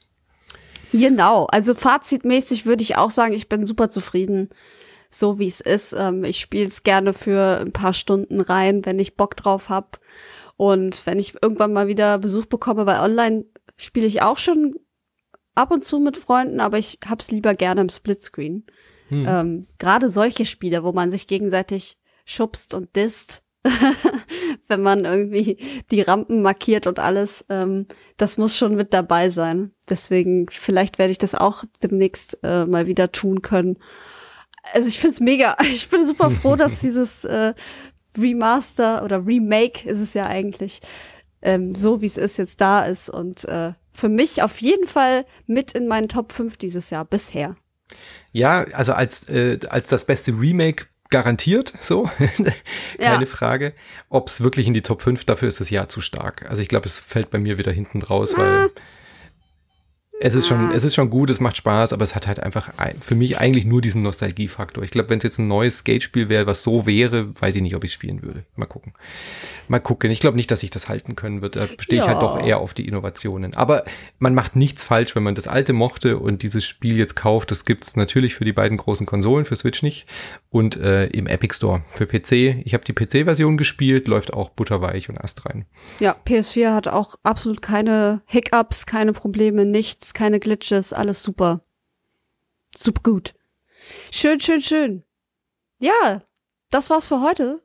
Genau, also fazitmäßig würde ich auch sagen, ich bin super zufrieden, so wie es ist. Ähm, ich spiele es gerne für ein paar Stunden rein, wenn ich Bock drauf hab. Und wenn ich irgendwann mal wieder Besuch bekomme, weil online spiele ich auch schon ab und zu mit Freunden, aber ich hab's lieber gerne im Splitscreen. Hm. Ähm, gerade solche Spiele, wo man sich gegenseitig schubst und disst, wenn man irgendwie die Rampen markiert und alles, ähm, das muss schon mit dabei sein. Deswegen, vielleicht werde ich das auch demnächst äh, mal wieder tun können. Also ich find's mega, ich bin super froh, dass dieses äh, Remaster oder Remake ist es ja eigentlich, ähm, so wie es ist, jetzt da ist und äh, für mich auf jeden Fall mit in meinen Top fünf dieses Jahr bisher. Ja, also als, äh, als das beste Remake garantiert, so, keine Ja. Frage. Ob es wirklich in die Top fünf, dafür ist das Jahr zu stark. Also ich glaube, es fällt bei mir wieder hinten raus, Ah. weil Es ist schon, Ah. es ist schon gut, es macht Spaß, aber es hat halt einfach ein, für mich eigentlich nur diesen Nostalgiefaktor. Ich glaube, wenn es jetzt ein neues Skate-Spiel wäre, was so wäre, weiß ich nicht, ob ich spielen würde. Mal gucken. Mal gucken. Ich glaube nicht, dass ich das halten können wird. Da stehe ich Ja. halt doch eher auf die Innovationen. Aber man macht nichts falsch, wenn man das alte mochte und dieses Spiel jetzt kauft. Das gibt's natürlich für die beiden großen Konsolen, für Switch nicht und äh, im Epic Store für P C. Ich habe die P C-Version gespielt, läuft auch butterweich und astrein. Ja, P S vier hat auch absolut keine Hiccups, keine Probleme, nichts, keine Glitches, alles super. Super gut. Schön, schön, schön. Ja, das war's für heute.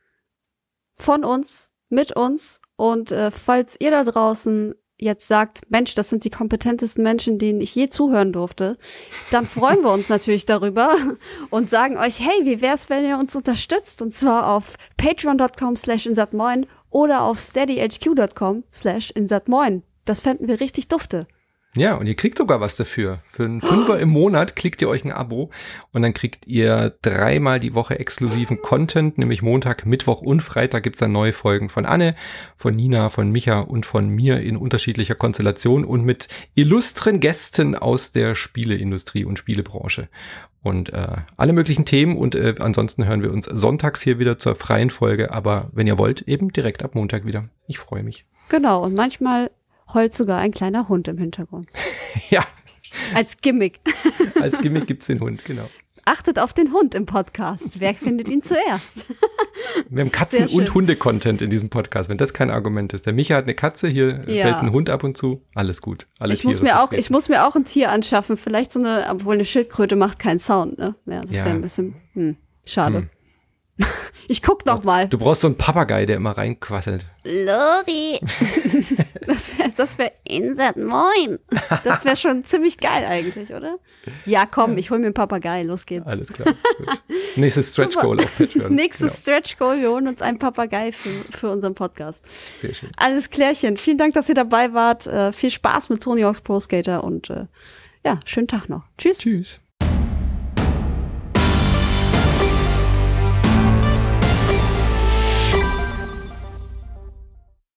Von uns, mit uns. Und äh, falls ihr da draußen jetzt sagt, Mensch, das sind die kompetentesten Menschen, denen ich je zuhören durfte, dann freuen wir uns natürlich darüber und sagen euch, hey, wie wär's, wenn ihr uns unterstützt? Und zwar auf patreon.com slash insatmoin oder auf steadyhq.com slash insatmoin. Das fänden wir richtig dufte. Ja, und ihr kriegt sogar was dafür. Für einen Fünfer im Monat klickt ihr euch ein Abo und dann kriegt ihr dreimal die Woche exklusiven Content, nämlich Montag, Mittwoch und Freitag gibt's dann neue Folgen von Anne, von Nina, von Micha und von mir in unterschiedlicher Konstellation und mit illustren Gästen aus der Spieleindustrie und Spielebranche. Und äh, alle möglichen Themen und äh, ansonsten hören wir uns sonntags hier wieder zur freien Folge, aber wenn ihr wollt, eben direkt ab Montag wieder. Ich freue mich. Genau, und manchmal heult sogar ein kleiner Hund im Hintergrund. Ja. Als Gimmick. Als Gimmick gibt's den Hund, genau. Achtet auf den Hund im Podcast. Wer findet ihn zuerst? Wir haben Katzen- und Hunde-Content in diesem Podcast, wenn das kein Argument ist. Der Micha hat eine Katze, hier Ja. bellt ein Hund ab und zu. Alles gut. Alle Ich muss, Tiere mir auch, vertreten. ich muss mir auch ein Tier anschaffen. Vielleicht so eine, obwohl eine Schildkröte macht keinen Sound, ne? Ja, das Ja. wäre ein bisschen, hm, schade. Hm. Ich guck noch mal. Du brauchst so einen Papagei, der immer reinquasselt. Lori. Das wäre das wär Insert Moin. Das wäre schon ziemlich geil eigentlich, oder? Ja, komm, ich hol mir einen Papagei. Los geht's. Alles klar. Gut. Nächstes Stretch Super. Goal auf Patreon. Nächstes Stretch Goal. Wir holen uns einen Papagei für, für unseren Podcast. Genau. Sehr schön. Alles klärchen. Vielen Dank, dass ihr dabei wart. Äh, viel Spaß mit Tony Hawk's Pro Skater und äh, ja, schönen Tag noch. Tschüss. Tschüss.